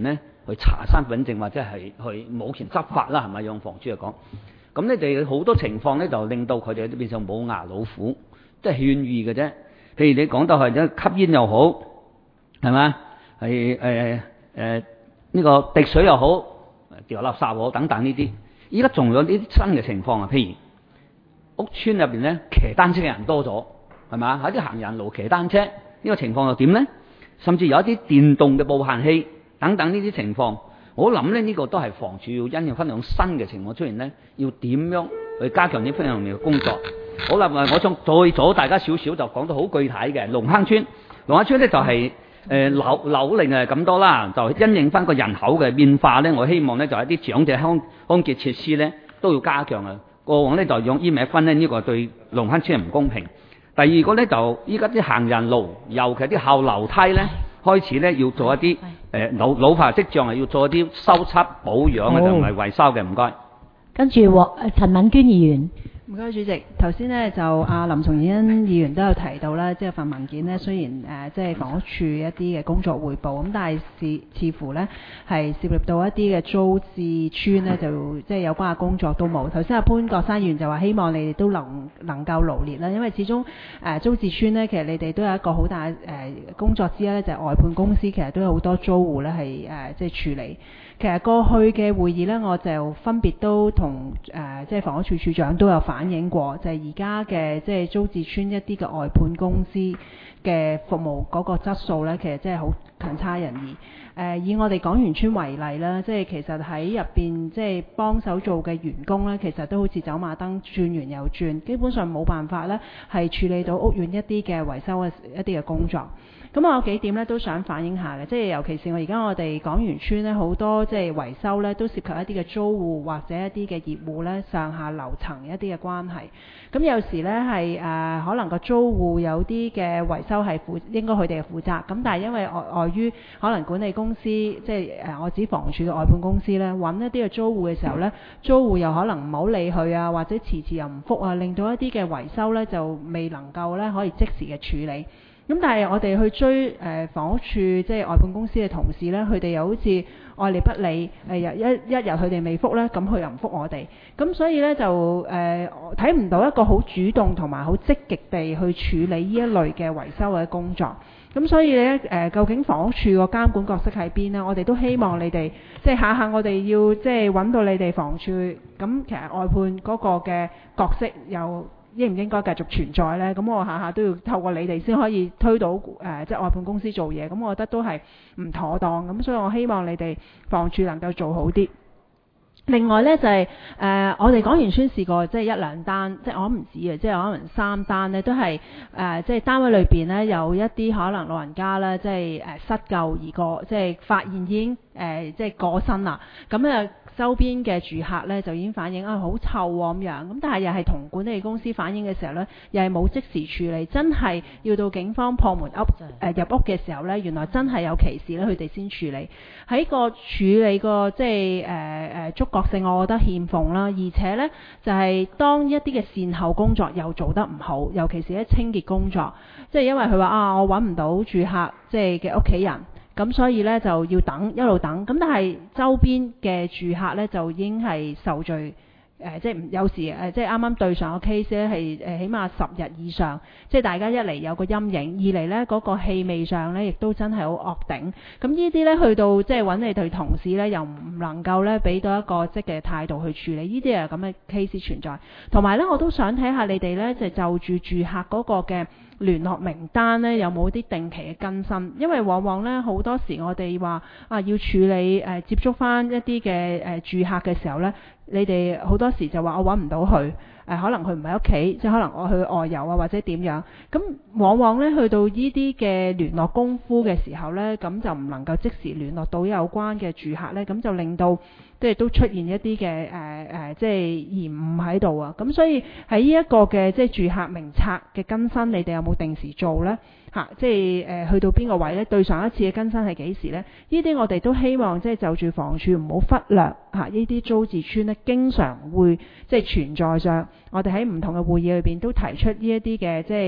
去查身份證或者係去冇權執法啦，係咪用房署嚟講？咁你哋好多情況咧，就令到佢哋都變成冇牙老虎，即係勸喻嘅啫。譬如你講到係吸煙又好，係咪？係呢個滴水又好，掉垃圾又好等等呢啲。依家仲有呢啲新嘅情況啊，譬如屋村入邊咧騎單車嘅人多咗，係咪？喺啲行人路騎單車呢個情況又點咧？甚至有一啲電動嘅步行器等等呢啲情況，我諗咧呢個都係房署要因應分享新嘅情況出現咧，要點樣去加強呢方面嘅工作。好啦，我想再阻大家少少就講到好具體嘅龍坑村。龍坑村咧就係樓齡係咁多啦，就因應翻個人口嘅變化咧，我希望咧就係啲長者康健設施咧都要加強啊。過往咧就用醫名分咧，呢個對龍坑村係唔公平。第二個咧就依家啲行人路，尤其啲後樓梯咧，開始咧要做一啲老化跡象，係要做一啲修葺保養嘅，就唔係維修嘅。唔該。 跟住陳敏娟議員。 唔該，主席。頭先呢，就阿林崇義恩議員都有提到啦，即係份文件呢，雖然即係房屋署一啲嘅工作彙報，咁但係似乎呢係涉及到一啲嘅租置村呢，就即係有關嘅工作都冇。頭先阿潘國山議員就話希望你哋都能夠勞列啦，因為始終租置村呢，其實你哋都有一個好大工作之一呢，就係外判公司其實都有好多租戶呢係即係處理。其實過去嘅會議呢，我就分別都同即係房屋署署長都有反映過，就係而家嘅即係租置村一啲嘅外判公司嘅服務嗰個質素呢，其實真係好強差人意。以我哋港園村為例啦，即係其實喺入邊即係幫手做嘅員工呢，其實都好似走馬燈轉完又轉，基本上冇辦法呢係處理到屋苑一啲嘅維修嘅一啲嘅工作。咁我有幾點咧都想反映下嘅，即係尤其是我哋港園村咧好多即係維修咧都涉及一啲嘅租戶或者一啲嘅業戶咧上下樓層一啲嘅關係。咁有時咧係可能個租戶有啲嘅維修係應該佢哋嘅負責，咁但係因為礙於可能管理公司即係我指房署嘅外判公司咧揾一啲嘅租戶嘅時候咧，租戶又可能唔好理佢啊，或者遲又唔覆啊，令到一啲嘅維修咧就未能夠咧可以即時嘅處理。咁但係我哋去追房屋署即係外判公司嘅同事呢，佢哋又好似愛理不理，一日佢哋未覆呢，咁佢又唔覆我哋，咁所以呢，就睇唔到一個好主動同埋好積極地去處理呢一類嘅維修嘅工作。咁所以呢，究竟房屋署個監管角色喺邊呢？我哋都希望你哋即係下我哋要即係揾到你哋房署，咁其實外判嗰個嘅角色又應唔應該繼續存在呢？咁我下都要透過你哋先可以推到即係外判公司做嘢，咁我覺得都係唔妥當。咁所以我希望你哋房署能夠做好啲。另外呢，就係我哋港園村試過即係一兩單，即係我唔止嘅，即係可能3單呢都係即係單位裏邊呢有一啲可能老人家呢，即係失救而過，即係發現已經即係過身啦。咁周邊嘅住客呢就已經反映好臭喎咁樣，咁但係又係同管理公司反映嘅時候呢，又係冇即時處理，真係要到警方破門入屋嘅時候呢，原來真係有歧視呢，佢哋先處理。喺個處理個即係觸覺性，我覺得欠奉啦，而且呢，就係當一啲嘅善後工作又做得唔好，尤其是喺清潔工作，即係因為佢話我揾唔到住客即係嘅屋企人。咁所以呢，就要等一路等，咁但係周邊嘅住客呢，就已經係受罪，即係有時即係啱啱對上個 case 呢係起碼10日以上，即係大家一嚟有個陰影，二嚟呢嗰個氣味上呢，亦都真係好惡頂。咁呢啲呢，去到即係揾你哋同事呢，又唔能夠呢俾到一個積極嘅態度去處理，呢啲係咁嘅 case 存在。同埋呢，我都想睇下你哋呢，就住住客嗰個嘅聯絡名單呢，有冇啲定期嘅更新？因為往往呢，好多時我哋話要處理接觸翻一啲嘅住客嘅時候呢，你哋好多時就話我揾唔到佢，可能佢唔喺屋企，即係可能我去外遊啊或者點樣。咁往往呢，去到呢啲嘅聯絡功夫嘅時候呢，咁就唔能夠即時聯絡到有關嘅住客呢，咁就令到即係都出現一啲嘅即係延誤喺度啊！咁所以喺呢一個嘅即係住客名冊嘅更新，你哋有冇定時做呢？即係去到邊個位呢？對上一次嘅更新係幾時呢？呢啲我哋都希望即係就住房署唔好忽略呢啲租置村呢，經常會即係存在上，我哋喺唔同嘅會議裏邊都提出呢一啲嘅即係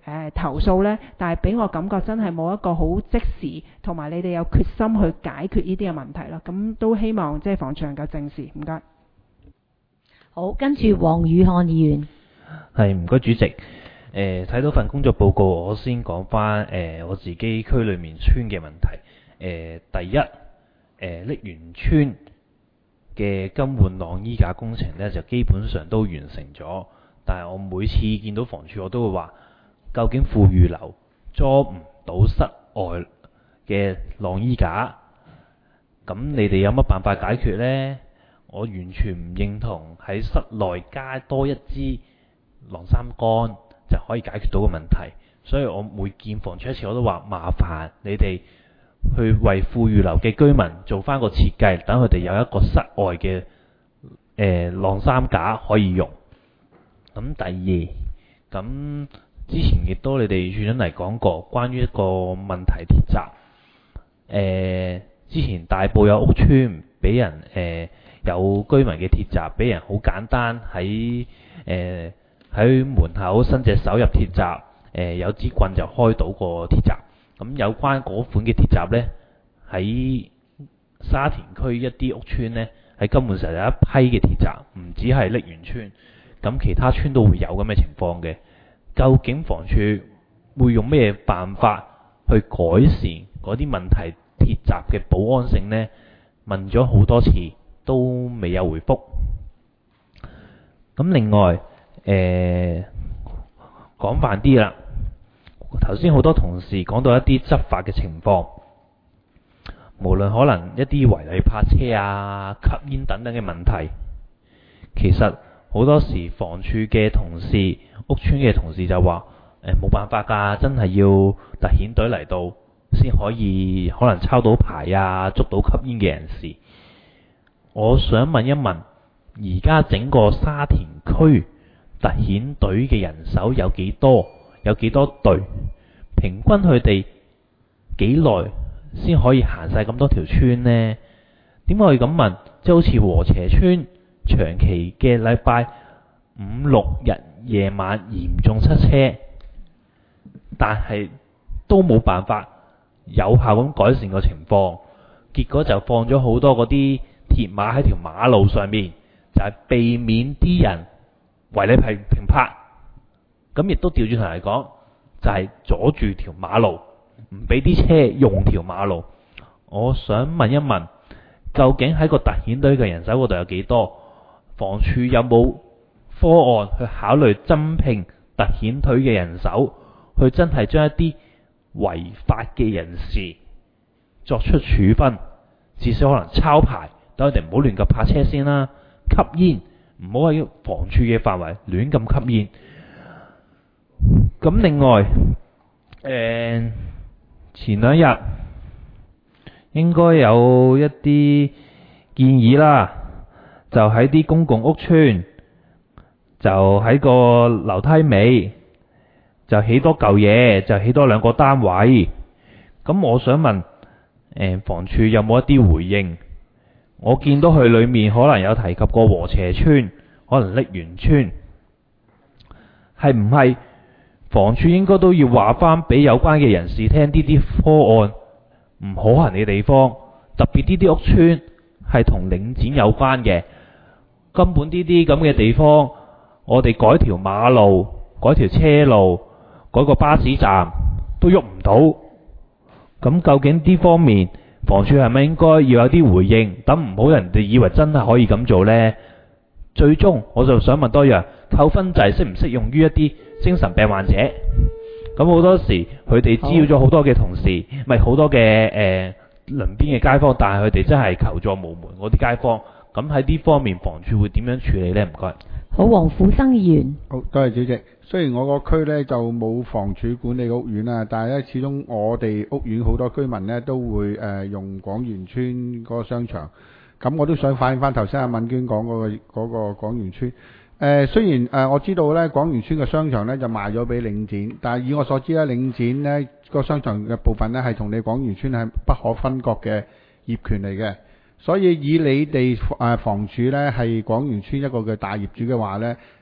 投訴呢？但係俾我感覺真係冇一個好即時，同埋你哋有決心去解決呢啲嘅問題咯。咁都希望即係房署能夠正視。唔該。 好，跟住黃宇漢議員。 係，唔該主席。睇到份工作報告，我先講翻我自己區裏面村嘅問題。第一，瀝源村嘅更換晾衣架工程呢，就基本上都完成咗。但係我每次見到房署，我都會話：究竟富裕樓裝唔到室外嘅晾衣架，咁你哋有乜辦法解決呢？我完全唔認同喺室內加多一支晾衫杆就可以解決到個問題。所以我每見房署一次，我都話麻煩你哋去為富裕樓嘅居民做翻個設計，等佢哋有一個室外嘅晾衫架可以用。咁第二，咁之前亦都你哋處長嚟講過關於一個問題鐵閘。之前大埔有屋邨俾人有居民嘅鐵閘俾人好簡單喺門口伸隻手入鐵閘，有支棍就開到個鐵閘。咁有關嗰款嘅鐵閘呢，喺沙田區一啲屋邨呢，喺根本上有一批嘅鐵閘，唔止係瀝源邨，咁其他村都會有咁嘅情況嘅。究竟房署會用咩辦法去改善嗰啲問題鐵閘嘅保安性呢？問咗好多次都未有回覆。咁另外講泛啲啦，頭先好多同事講到一啲執法嘅情況，無論可能一啲違例泊車啊、吸煙等等嘅問題，其實好多時房署嘅同事、屋邨嘅同事就話冇辦法㗎，真係要特遣隊嚟到先可以可能抄到牌啊，捉到吸煙嘅人士。我想問一問，而家整個沙田區特遣隊嘅人手有幾多？有幾多隊？平均佢哋幾耐先可以行晒咁多條村呢？點解我要咁問？即係好似禾輋村長期嘅禮拜5、6日夜晚嚴重塞車，但係都冇辦法有效咁改善個情況，結果就放咗好多嗰啲鐵馬喺條馬路上面，就係避免啲人違例停泊。咁亦都調轉頭嚟講，就係阻住條馬路，唔俾啲車用條馬路。我想問一問，究竟喺個特遣隊嘅人手嗰度有幾多？房署有冇方案去考慮增聘特遣隊嘅人手，去真係將一啲違法嘅人士作出處分，至少可能抄牌，等佢哋唔好亂咁泊車先啦。吸煙唔好喺房署嘅範圍亂咁吸煙。咁另外，前兩日應該有一啲建議啦，就喺啲公共屋邨，就喺個樓梯尾就起多嚿嘢，就起多2個單位。咁我想問，房署有冇一啲回應？我見到佢裏面可能有提及過禾輋邨，可能瀝源邨，係唔係房署應該都要話翻俾有關嘅人士聽，呢啲方案唔可行嘅地方，特別呢啲屋邨係同領展有關嘅，根本呢啲咁嘅地方，我哋改條馬路、改條車路、改個巴士站都喐唔到。咁究竟呢方面房署係咪應該要有啲回應，等唔好人哋以為真係可以咁做呢？最終我就想問多樣，扣分制適唔適用於一啲精神病患者？咁好多時佢哋滋擾咗好多嘅同事，咪好多嘅鄰邊嘅街坊，但係佢哋真係求助無門嗰啲街坊。咁喺呢方面房署會點樣處理呢？唔該。 好，黃富生議員。 好，多謝主席。雖然我個區呢就冇房署管理屋苑啦，但係呢始終我哋屋苑好多居民呢都會用廣源村嗰個商場。咁我都想反映翻頭先阿敏娟講嗰個廣源村。雖然我知道呢廣源村嘅商場呢就賣咗俾領展，但係以我所知呢，領展呢個商場嘅部分呢係同你廣源村係不可分割嘅業權嚟嘅。所以以你哋房署呢係廣源村一個嘅大業主嘅話呢，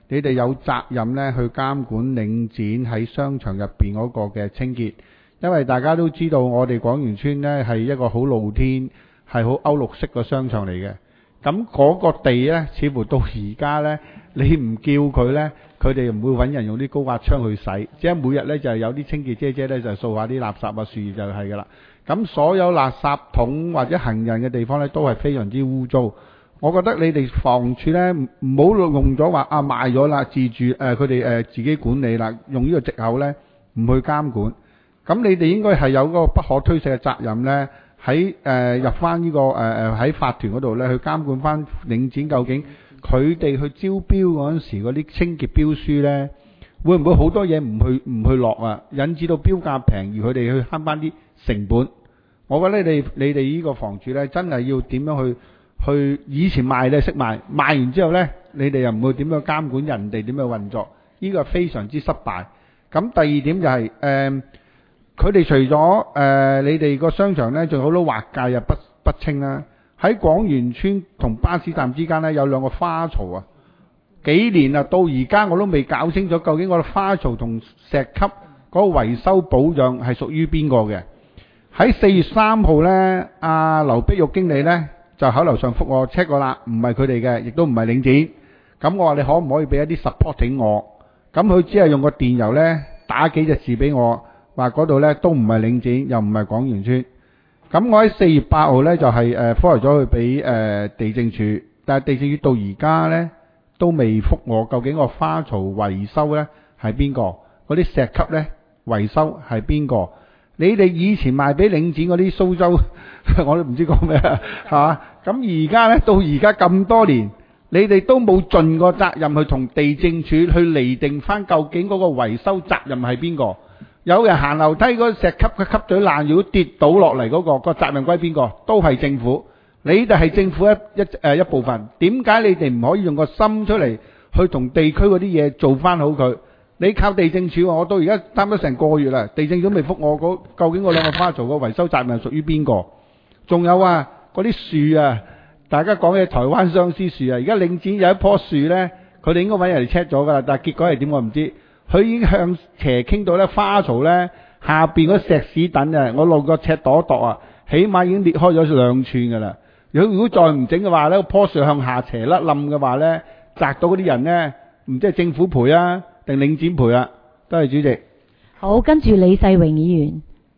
你哋有責任呢去監管領展喺商場入邊嗰個嘅清潔，因為大家都知道我哋廣源村呢係一個好露天、係好歐陸式嘅商場嚟嘅。咁嗰個地呢，似乎到而家呢，你唔叫佢呢，佢哋唔會揾人用啲高壓槍去洗，即係每日呢就係有啲清潔姐姐呢就掃下啲垃圾啊、樹葉就係㗎啦。咁所有垃圾桶或者行人嘅地方呢，都係非常之污糟。我覺得你哋房署呢，唔好用咗話賣咗啦，自住佢哋自己管理啦，用呢個藉口呢唔去監管。咁你哋應該係有嗰個不可推卸嘅責任呢，喺入翻呢個喺法團嗰度呢，去監管翻領展，究竟佢哋去招標嗰陣時嗰啲清潔標書呢，會唔會好多嘢唔去落啊，引致到標價平而佢哋去慳翻啲成本？我覺得你哋呢個房署呢，真係要點樣去以前賣呢識賣完之後呢，你哋又唔會點樣監管人哋點樣運作，呢個非常之失敗。咁第二點就係佢哋除咗你哋個商場呢，仲有好多劃界又不清啦。喺廣源村同巴士站之間呢，有兩個花槽啊，幾年啊，到而家我都未搞清楚究竟個花槽同石級嗰個維修保養係屬於邊個嘅。喺4月3號呢，阿劉碧玉經理呢就口頭上覆我 check 過啦，唔係佢哋嘅，亦都唔係領展。咁我話你可唔可以俾一啲 supporting 我？咁佢只係用個電郵呢打幾隻字俾我，話嗰度呢都唔係領展，又唔係廣源村。咁我喺4月8號呢就係forward咗去俾地政處，但係地政處到而家呢都未覆我，究竟個花槽維修呢係邊個？嗰啲石級呢維修係邊個？你哋以前賣俾領展嗰啲蘇州，我都唔知講咩嚇。咁而家呢，到而家咁多年，你哋都冇盡個責任去同地政處去釐定翻究竟嗰個維修責任係邊個？有人行樓梯嗰個石級嘅級嘴爛，如果跌倒落嚟嗰個責任歸邊個？都係政府。你哋係政府一部分，點解你哋唔可以用個心出嚟去同地區嗰啲嘢做翻好佢？你靠地政處，我到而家差唔多成個月啦，地政處都未覆我，究竟嗰兩個花槽個維修責任屬於邊個？仲有啊，嗰啲樹啊，大家講嘅台灣相思樹啊，而家領展有一棵樹呢，佢哋應該揾人嚟 check 咗㗎啦，但係結果係點我唔知。佢已經向斜傾到呢花槽呢下邊嗰石屎等啊，我落個尺度一度啊，起碼已經裂開咗2寸㗎啦。如果再唔整嘅話呢，棵樹向下斜甩冧嘅話呢，砸到嗰啲人呢，唔知係政府賠啊定領展賠啊？多謝主席。 好，跟住李世榮議員。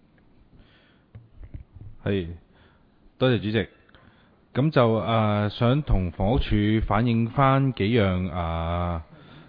係，多謝主席。咁就想同房屋署反映翻幾樣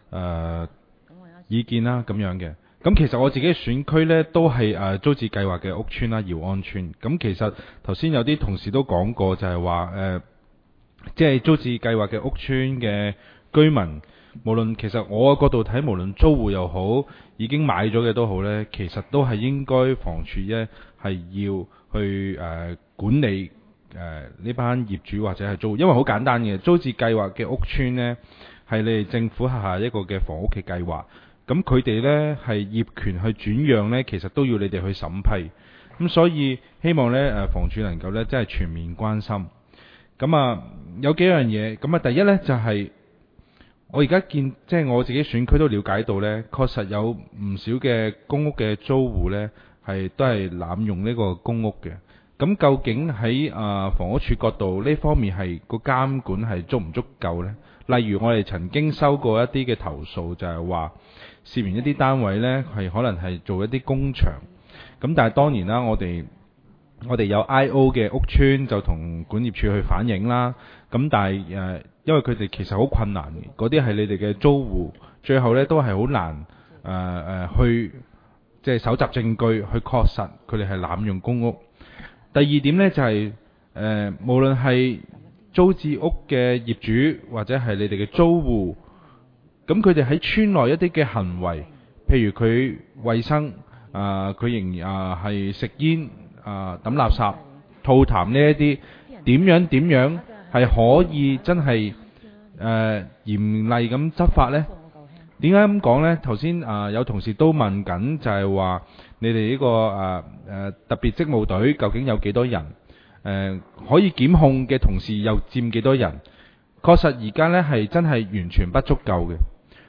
意見啦，咁樣嘅。咁其實我自己選區呢都係租置計劃嘅屋邨啦，耀安邨。咁其實頭先有啲同事都講過，就係話即係租置計劃嘅屋邨嘅居民，無論其實我嘅角度睇，無論租戶又好，已經買咗嘅都好呢，其實都係應該房署呢係要去管理呢班業主或者係租戶，因為好簡單嘅，租置計劃嘅屋邨呢係你哋政府下一個嘅房屋嘅計劃。咁佢哋呢係業權去轉讓呢，其實都要你哋去審批。咁所以希望呢房署能夠呢真係全面關心。咁有幾樣嘢。咁第一呢就係我而家見，即係我自己選區都了解到呢，確實有唔少嘅公屋嘅租戶呢都係濫用呢個公屋嘅。咁究竟喺房屋署角度呢方面係個監管係足唔足夠呢？例如我哋曾經收過一啲嘅投訴，就係話涉嫌一啲單位呢係可能係做一啲工場。咁但係當然啦，我哋有 I.O. 嘅屋邨就同管業處去反映啦。咁但係因為佢哋其實好困難嘅，嗰啲係你哋嘅租戶，最後呢都係好難去即係搜集證據去確實佢哋係濫用公屋。第二點呢就係無論係租置屋嘅業主或者係你哋嘅租戶，咁佢哋喺村內一啲嘅行為，譬如佢衛生佢仍然係食煙抌垃圾吐痰呢一啲，點樣係可以真係嚴厲咁執法呢？點解咁講呢？頭先有同事都問緊，就係話你哋呢個特別職務隊究竟有幾多人？可以檢控嘅同事又佔幾多人？確實而家呢係真係完全不足夠嘅。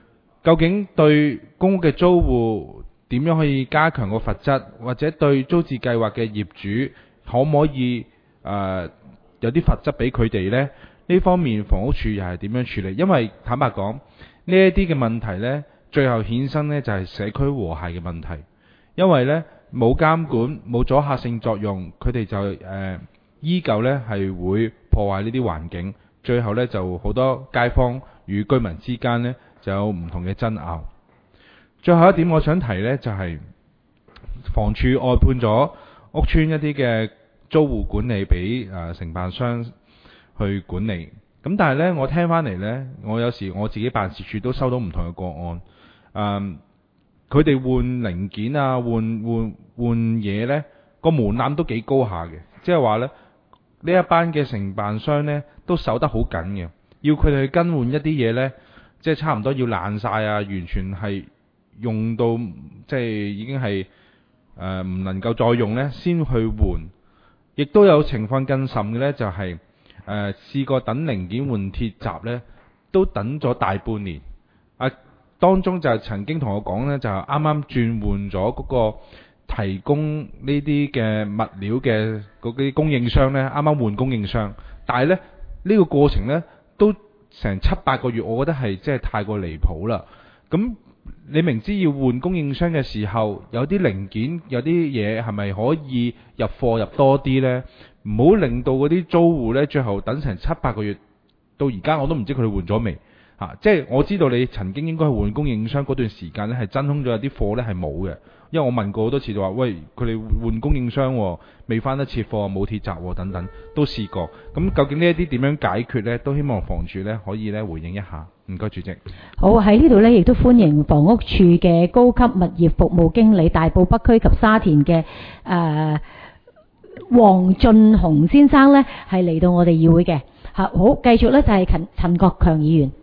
究竟對公屋嘅租戶點樣可以加強個罰則，或者對租置計劃嘅業主可唔可以有啲罰則俾佢哋呢？呢方面房屋署又係點樣處理？因為坦白講，呢一啲嘅問題呢，最後衍生呢就係社區和諧嘅問題。因為呢冇監管、冇阻嚇性作用，佢哋就依舊呢係會破壞呢啲環境，最後呢就好多街坊與居民之間呢就有唔同嘅爭拗。最後一點我想提呢，就係房署外判咗屋邨一啲嘅租戶管理俾承辦商去管理。咁但係呢，我聽翻嚟呢，我有時我自己辦事處都收到唔同嘅個案。佢哋換零件啊，換嘢呢，個門檻都幾高下嘅，即係話呢一班嘅承辦商呢都守得好緊嘅，要佢哋去更換一啲嘢呢，即係差唔多要爛晒啊，完全係用到即係已經係唔能夠再用呢先去換。亦都有情況更甚嘅呢，就係試過等零件換鐵閘呢，都等咗大半年。當中就曾經同我講呢，就啱啱轉換咗嗰個提供呢啲嘅物料嘅嗰啲供應商呢，啱啱換供應商，但係呢個過程呢，都成7-8個月，我覺得係即係太過離譜啦。咁你明知要換供應商嘅時候，有啲零件有啲嘢係咪可以入貨入多啲呢？唔好令到嗰啲租戶呢，最後等成7-8個月，到而家我都唔知佢哋換咗未。即係我知道你曾經應該換供應商嗰段時間呢，係真空咗有啲貨呢係冇嘅，因為我問過好多次就話，喂，佢哋換供應商未翻得切貨，冇鐵閘等等，都試過。咁究竟呢一啲點樣解決呢？都希望房署呢可以呢回應一下。唔該，主席。 好，喺呢度呢，亦都歡迎房屋署嘅高級物業服務經理大埔北區及沙田嘅黃俊雄先生呢，係嚟到我哋議會嘅。好，繼續呢，就係陳國強議員。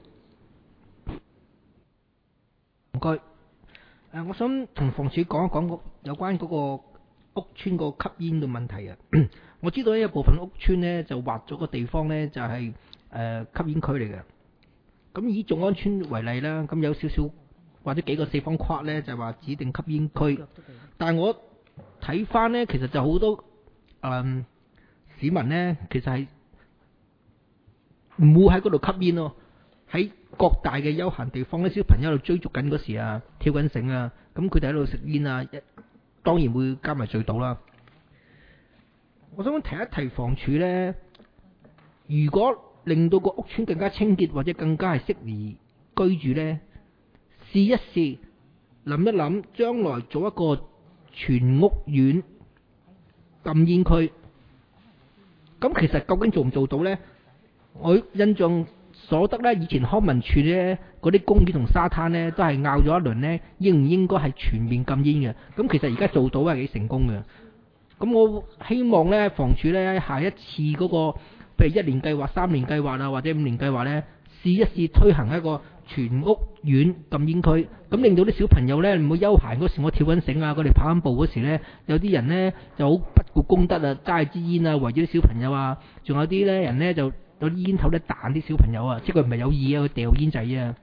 唔該，我想同房署講一講有關嗰個屋邨個吸煙嘅問題啊。我知道呢，有部分屋邨呢就劃咗個地方呢，就係吸煙區嚟嘅。咁以眾安邨為例啦，咁有少少或者幾個四方框呢，就話指定吸煙區。但係我睇翻呢，其實就好多市民呢，其實係唔會喺嗰度吸煙咯。喺各大嘅休閒地方咧，小朋友喺度追逐緊嗰時啊，跳緊繩啊，咁佢哋喺度食煙啊，當然會加埋醉倒啦。我想提一提房署呢，如果令到個屋邨更加清潔或者更加係適宜居住呢，試一試，諗一諗，將來做一個全屋苑禁煙區。咁其實究竟做唔做到呢？我印象所得呢，以前康文署呢嗰啲公園同沙灘呢，都係拗咗一輪呢，應唔應該係全面禁煙嘅。咁其實而家做到係幾成功嘅。咁我希望呢，房署呢下一次嗰個，譬如1年計劃、3年計劃啊，或者5年計劃呢，試一試推行一個全屋苑禁煙區，咁令到啲小朋友呢唔好休閒嗰時我跳緊繩啊，佢哋跑緊步嗰時呢，有啲人呢就好不顧公德啊，揸支煙啊，圍住啲小朋友啊，仲有啲呢人呢就有啲煙頭咧彈啲小朋友啊，即係佢唔係有意啊，佢掉煙仔啊。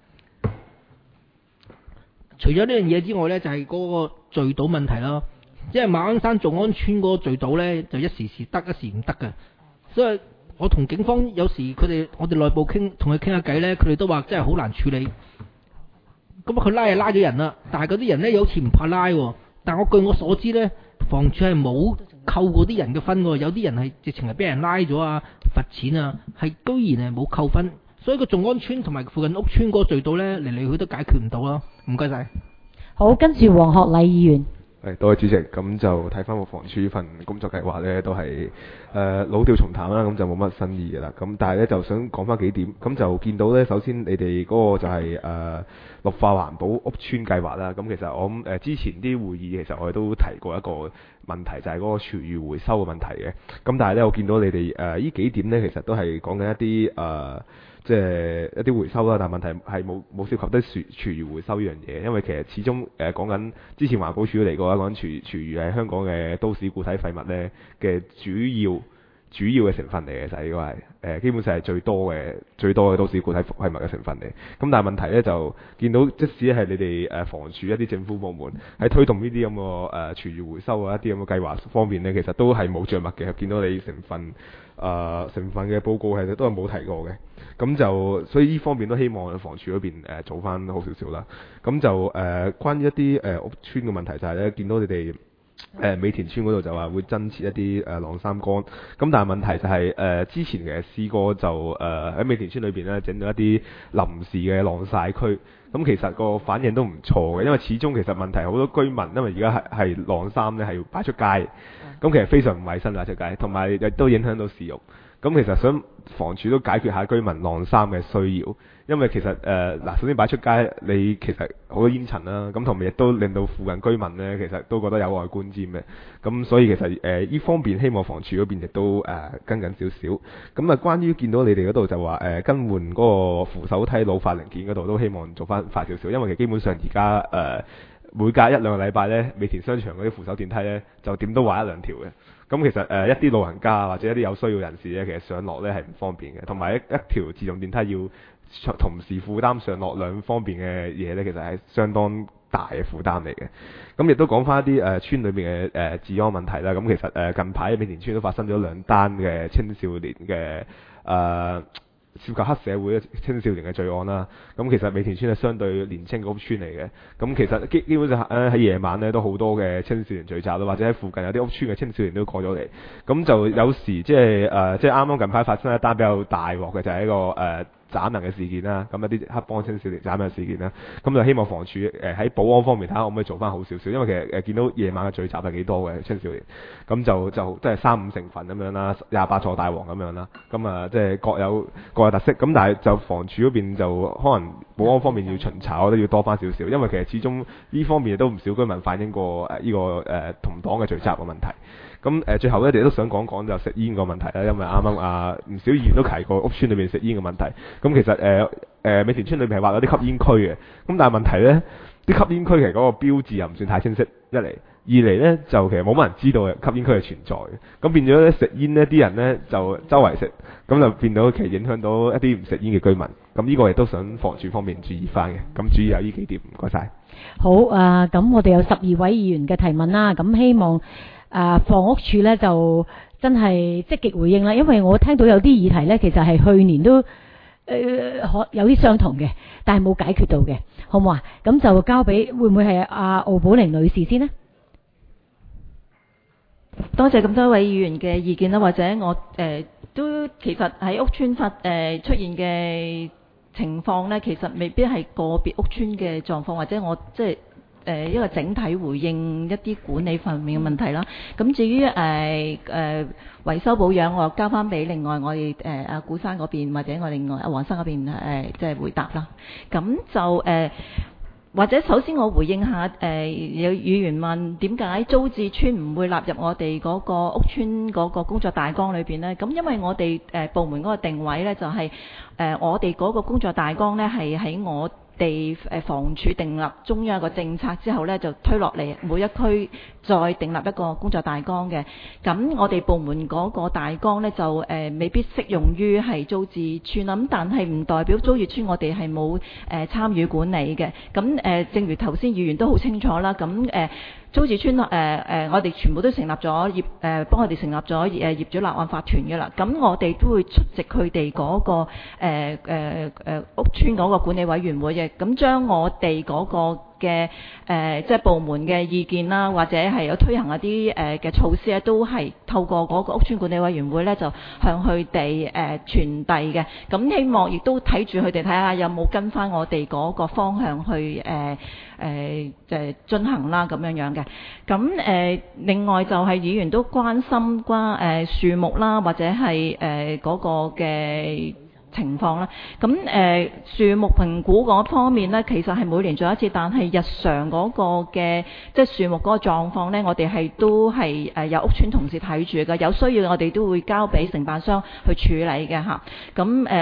除咗呢樣嘢之外呢，就係嗰個聚賭問題咯。因為馬鞍山眾安邨嗰個聚賭呢，就一時時得，一時唔得嘅。所以我同警方有時我哋內部同佢傾下偈呢，佢哋都話真係好難處理。咁佢拉就拉咗人啦，但係嗰啲人呢又好似唔怕拉喎。但我據我所知呢，房署係冇扣嗰啲人嘅分喎，有啲人係直情係俾人拉咗啊，罰錢啊，係居然係冇扣分。所以個眾安邨同埋附近屋邨嗰個聚賭呢，嚟嚟去都解決唔到咯。唔該晒。 好，跟住黃學禮議員。 多謝主席。咁就睇翻個房署份工作計劃呢，都係老調重彈啦，咁就冇乜新意嘅啦。咁但係呢，就想講翻幾點。咁就見到呢，首先你哋嗰個就係綠化環保屋邨計劃啦。咁其實我諗之前啲會議其實我哋都提過一個問題，就係嗰個廚餘回收嘅問題嘅。咁但係呢，我見到你哋呢幾點呢，其實都係講緊一啲即係一啲回收啦，但係問題係冇涉及得廚餘回收呢樣嘢，因為其實始終講緊之前環保署嚟過講廚餘係香港嘅都市固體廢物呢嘅主要主要嘅成分嚟嘅，就係呢個係基本上係最多嘅都市固體廢物嘅成分嚟。咁但係問題咧就見到，即使係你哋房署一啲政府部門喺推動呢啲咁嘅廚餘回收啊一啲咁嘅計劃方面咧，其實都係冇著墨嘅。見到你成分嘅報告係都係冇提過嘅。咁就所以呢方面都希望房署嗰邊做翻好少少啦。咁就關於一啲屋邨嘅問題就係咧，見到你哋美田村嗰度就話會增設一啲晾衫杆，咁但係問題就係之前其實試過就喺美田村裏邊咧整咗一啲臨時嘅晾曬區，咁其實個反應都唔錯嘅，因為始終其實問題好多居民，因為而家係晾衫咧係要擺出街，咁其實非常唔衞生擺出街，同埋亦都影響到市容。咁其實想房署都解決下居民晾衫嘅需要，因為其實首先擺出街，你其實好多煙塵啦，咁同埋亦都令到附近居民呢，其實都覺得有礙觀瞻嘅。咁所以其實呢方面希望房署嗰邊亦都跟緊少少。咁啊，關於見到你哋嗰度就話更換嗰個扶手梯老化零件嗰度，都希望做翻快少少，因為其實基本上而家每隔一兩個禮拜呢，美田商場嗰啲扶手電梯呢，就點都壞一兩條嘅。咁其實一啲老人家或者一啲有需要人士咧，其實上落咧係唔方便嘅，同埋一條自動電梯要同時負擔上落兩方面嘅嘢咧，其實係相當大嘅負擔嚟嘅。咁亦都講翻一啲村裏邊嘅治安問題啦。咁其實近排美田村都發生咗2單嘅青少年嘅涉及黑社會青少年嘅罪案啦。咁其實美田村係相對年青嘅屋村嚟嘅。咁其實基本上喺夜晚咧都好多嘅青少年聚集啦，或者喺附近有啲屋村嘅青少年都過咗嚟。咁就有時即係啱啱近排發生一單比較大鑊嘅，就係一個斬人嘅事件啦，咁一啲黑幫青少年斬人嘅事件啦，咁就希望房署喺保安方面睇下可唔可以做翻好少少，因為其實見到夜晚嘅聚集係幾多嘅青少年，咁就即係3-5成份咁樣啦，28座大王咁樣啦，咁即係各有特色，咁但係就房署嗰邊就可能保安方面要巡查，我都要多翻少少，因為其實始終呢方面都唔少居民反映過呢個同黨嘅聚集嘅問題。咁最後咧，我哋都想講就食煙個問題啦，因為啱啱唔少議員都提過屋邨裏面食煙嘅問題。咁其實美田村裏面係劃咗啲吸煙區嘅，咁但係問題咧，啲吸煙區其實嗰個標誌又唔算太清晰，一嚟，二嚟咧就其實冇乜人知道吸煙區係存在嘅，咁變咗咧食煙呢啲人咧就周圍食，咁就變到其實影響到一啲唔食煙嘅居民。咁呢個亦都想房署方面注意翻嘅，咁注意有呢幾點，唔該晒。 好咁我哋有12位議員嘅提問啦，咁希望房屋署咧就真係積極回應啦，因為我聽到有啲議題咧，其實係去年都有啲相同嘅，但係冇解決到嘅，好唔好啊？咁就交俾會唔會係奧寶玲女士先呢？ 多謝咁多位議員嘅意見啦，或者我都其實喺屋邨出現嘅情況呢，其實未必係個別屋邨嘅狀況，或者我即係。一個整體回應一啲管理方面嘅問題啦。咁至於維修保養，我交翻俾另外我哋阿古山嗰邊，或者我另外阿黃生嗰邊即係回答啦。咁就或者首先我回應下有議員問點解租置村唔會納入我哋嗰個屋邨嗰個工作大綱裏邊呢？咁因為我哋部門嗰個定位呢，就係我哋嗰個工作大綱呢，係喺我地房署訂立中央一個政策之後呢，就推落嚟每一區再訂立一個工作大綱嘅。咁我哋部門嗰個大綱呢，就未必適用於係租置村啦。咁但係唔代表租置村我哋係冇參與管理嘅。咁正如頭先議員都好清楚啦。咁租置村我哋全部都成立咗幫我哋成立咗業主立案法團嘅啦。咁我哋都會出席佢哋嗰個屋邨嗰個管理委員會嘅。咁將我哋嗰個嘅即係部門嘅意見啦，或者係有推行一啲嘅措施咧，都係透過嗰個屋邨管理委員會咧，就向佢哋傳遞嘅。咁希望亦都睇住佢哋睇下有冇跟翻我哋嗰個方向去進行啦，咁樣嘅。咁另外就係議員都關心樹木啦，或者係嗰個嘅情況啦。咁樹木評估嗰方面呢，其實係每年做一次，但係日常嗰個嘅即係樹木嗰個狀況呢，我哋都係有屋邨同事睇住嘅，有需要我哋都會交俾承辦商去處理嘅嚇。咁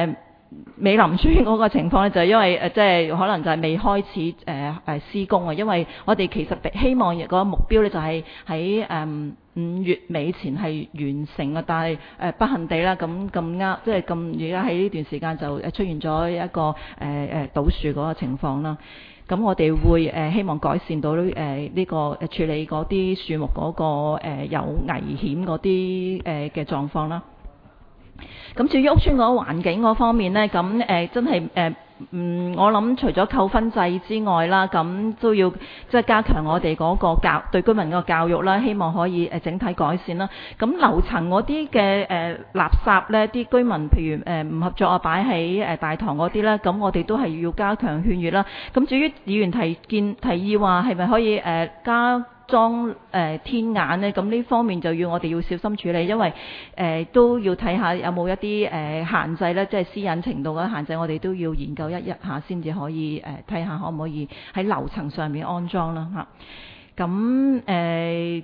美林村嗰個情況咧，就因為即係可能就係未開始施工啊，因為我哋其實希望個目標咧就係喺5月尾前係完成啊，但係不幸地啦，咁啱即係而家喺呢段時間就出現咗一個倒樹嗰個情況啦。咁我哋會希望改善到呢個處理嗰啲樹木嗰個有危險嗰啲嘅狀況啦。咁至於屋邨嗰個環境嗰方面呢，咁真係我諗除咗扣分制之外啦，咁都要即係加強我哋嗰個對居民嗰個教育啦，希望可以整體改善啦。咁樓層嗰啲嘅垃圾呢，啲居民譬如唔合作啊，擺喺大堂嗰啲啦，咁我哋都係要加強勸喻啦。咁至於議員提議話係咪可以加裝天眼呢？咁呢方面就要我哋要小心處理，因為都要睇下有冇一啲限制咧，即係私隱程度嘅限制，我哋都要研究一下先至可以睇下可唔可以喺樓層上面安裝啦嚇。咁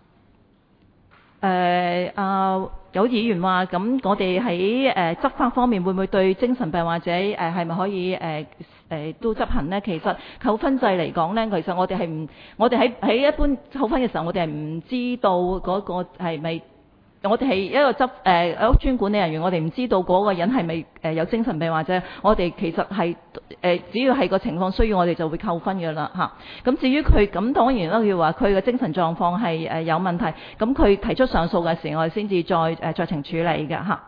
有議員話咁，我哋喺執法方面會唔會對精神病患者係咪可以都執行呢？其實扣分制嚟講呢，其實我哋喺一般扣分嘅時候，我哋係唔知道嗰個係咪，我哋係一個屋邨管理人員，我哋唔知道嗰個人係咪有精神病或者我哋其實係只要係個情況需要，我哋就會扣分㗎啦嚇。咁至於佢咁當然啦，要話佢嘅精神狀況係有問題，咁佢提出上訴嘅時候，我哋先至再酌情處理嘅嚇。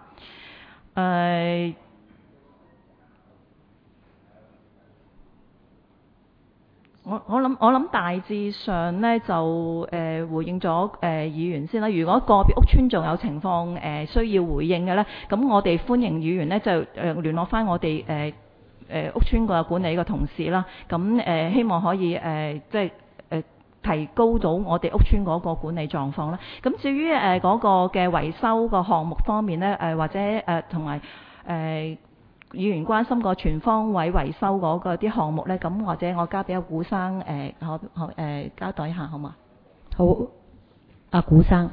我諗大致上咧就回應咗議員先啦。如果個別屋邨仲有情況需要回應嘅咧，咁我哋歡迎議員咧就聯絡翻我哋屋邨個管理嘅同事啦。咁希望可以即係提高到我哋屋邨嗰個管理狀況啦。咁至於嗰個嘅維修個項目方面咧，或者同埋議員關心個全方位維修嗰個啲項目咧，咁或者我交俾阿古生交代一下好嘛？ 好，阿古生。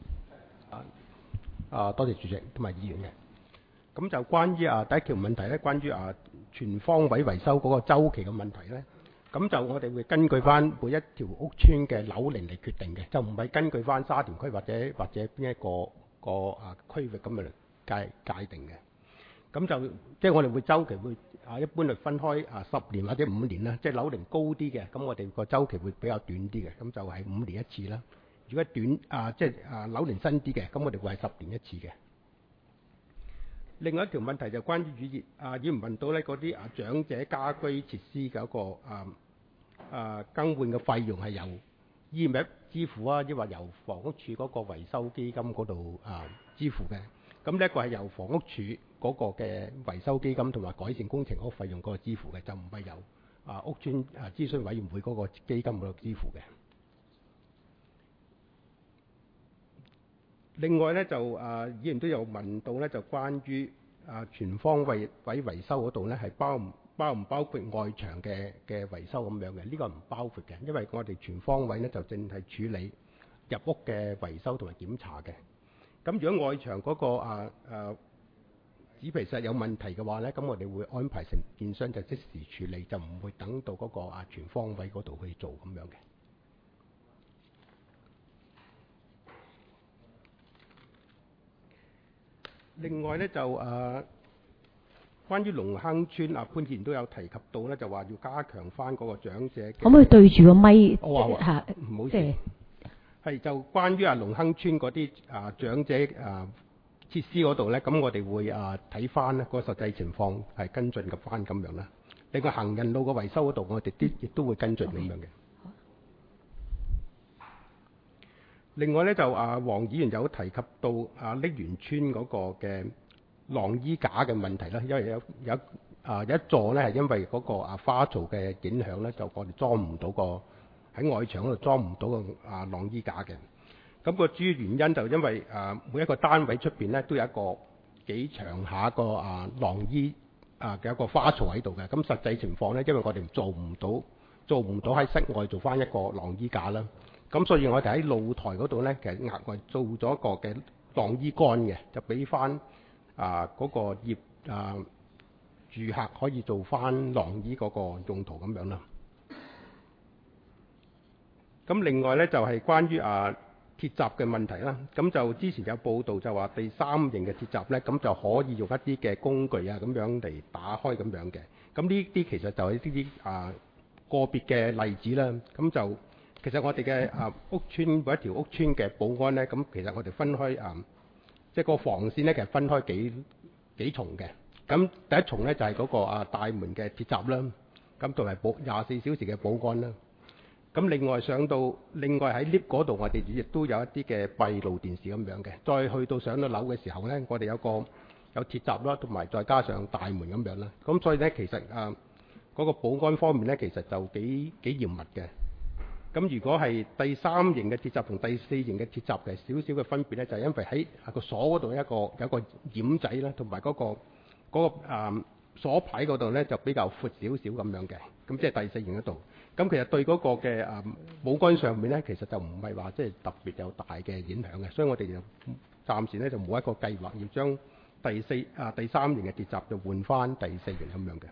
多謝主席同埋議員嘅。咁就關於第一條問題咧，關於全方位維修嗰個週期嘅問題咧，咁就我哋會根據翻每一條屋邨嘅樓齡嚟決定嘅，就唔係根據翻沙田區或者邊一個區域咁樣嚟界定嘅。咁就即係我哋會週期會一般嚟分開10年或者5年啦，即係樓齡高啲嘅，咁我哋個週期會比較短啲嘅，咁就係5年一次啦。如果短即係樓齡新啲嘅，咁我哋會係10年一次嘅。另外一條問題就關於議員問到咧嗰啲長者家居設施嘅一個更換嘅費用係由EMF支付啊，抑或由房屋署嗰個維修基金嗰度支付嘅？咁呢一個係由房屋署嗰個嘅維修基金同埋改善工程嗰個費用嗰個支付嘅，就唔係由屋邨諮詢委員會嗰個基金嗰度支付嘅。另外咧就議員都有問到咧，就關於全方位維修嗰度咧係包唔包括外牆嘅維修咁樣嘅？呢個唔包括嘅，因為我哋全方位咧就淨係處理入屋嘅維修同埋檢查嘅。咁如果外牆嗰個紙皮石有問題嘅話咧，咁我哋會安排承建商就即時處理，就唔會等到嗰個全方位嗰度去做咁樣嘅。另外咧就關於龍坑村潘議員都有提及到咧，就話要加強翻嗰個長者。可唔可以對住個咪？ 唔好意思。係就關於龍坑村嗰啲長者設施嗰度咧，咁我哋會睇翻咧個實際情況係跟進嘅翻咁樣啦。另外行人路個維修嗰度，我哋亦都會跟進咁樣嘅。另外咧就黃議員有提及到瀝源村嗰個嘅晾衣架嘅問題啦，因為有一座咧係因為嗰個花槽嘅影響咧，就我哋裝唔到個喺外牆嗰度裝唔到個晾衣架嘅。咁個主要原因就因為每一個單位出邊咧都有一個幾長下個晾衣嘅一個花槽喺度嘅。咁實際情況咧，因為我哋做唔到喺室外做翻一個晾衣架啦。咁所以我哋喺露台嗰度咧，其實額外做咗一個嘅晾衣杆嘅，就俾翻嗰個住客可以做翻晾衣嗰個用途咁樣啦。咁另外呢，就係關於鐵閘嘅問題啦。咁就之前有報道就話第3型嘅鐵閘呢，咁就可以用一啲嘅工具咁樣嚟打開咁樣嘅。咁呢啲其實就係呢啲個別嘅例子啦。咁就其實我哋嘅屋邨每一條屋邨嘅保安呢，咁其實我哋分開即係個防線呢，其實分開幾重嘅。咁第一重呢，就係嗰個大門嘅鐵閘啦，咁同埋24小時嘅保安啦。咁另外喺 lift 嗰度，我哋亦都有一啲嘅閉路電視咁樣嘅。再去到上到樓嘅時候呢，我哋有鐵閘啦，同埋再加上大門咁樣啦。咁所以呢，其實嗰個保安方面呢，其實就幾嚴密嘅。咁如果係第3型嘅鐵閘同第4型嘅鐵閘嘅少少嘅分別呢，就係因為喺個鎖嗰度有一個掩仔啦，同埋嗰個鎖牌嗰度呢，就比較闊少少咁樣嘅。咁即係第4型嗰度。咁其實對嗰個嘅保安上面呢，其實就唔係話即係特別有大嘅影響嘅，所以我哋就暫時呢，就冇一個計劃要將第3型嘅鐵閘就換翻第4型咁樣嘅。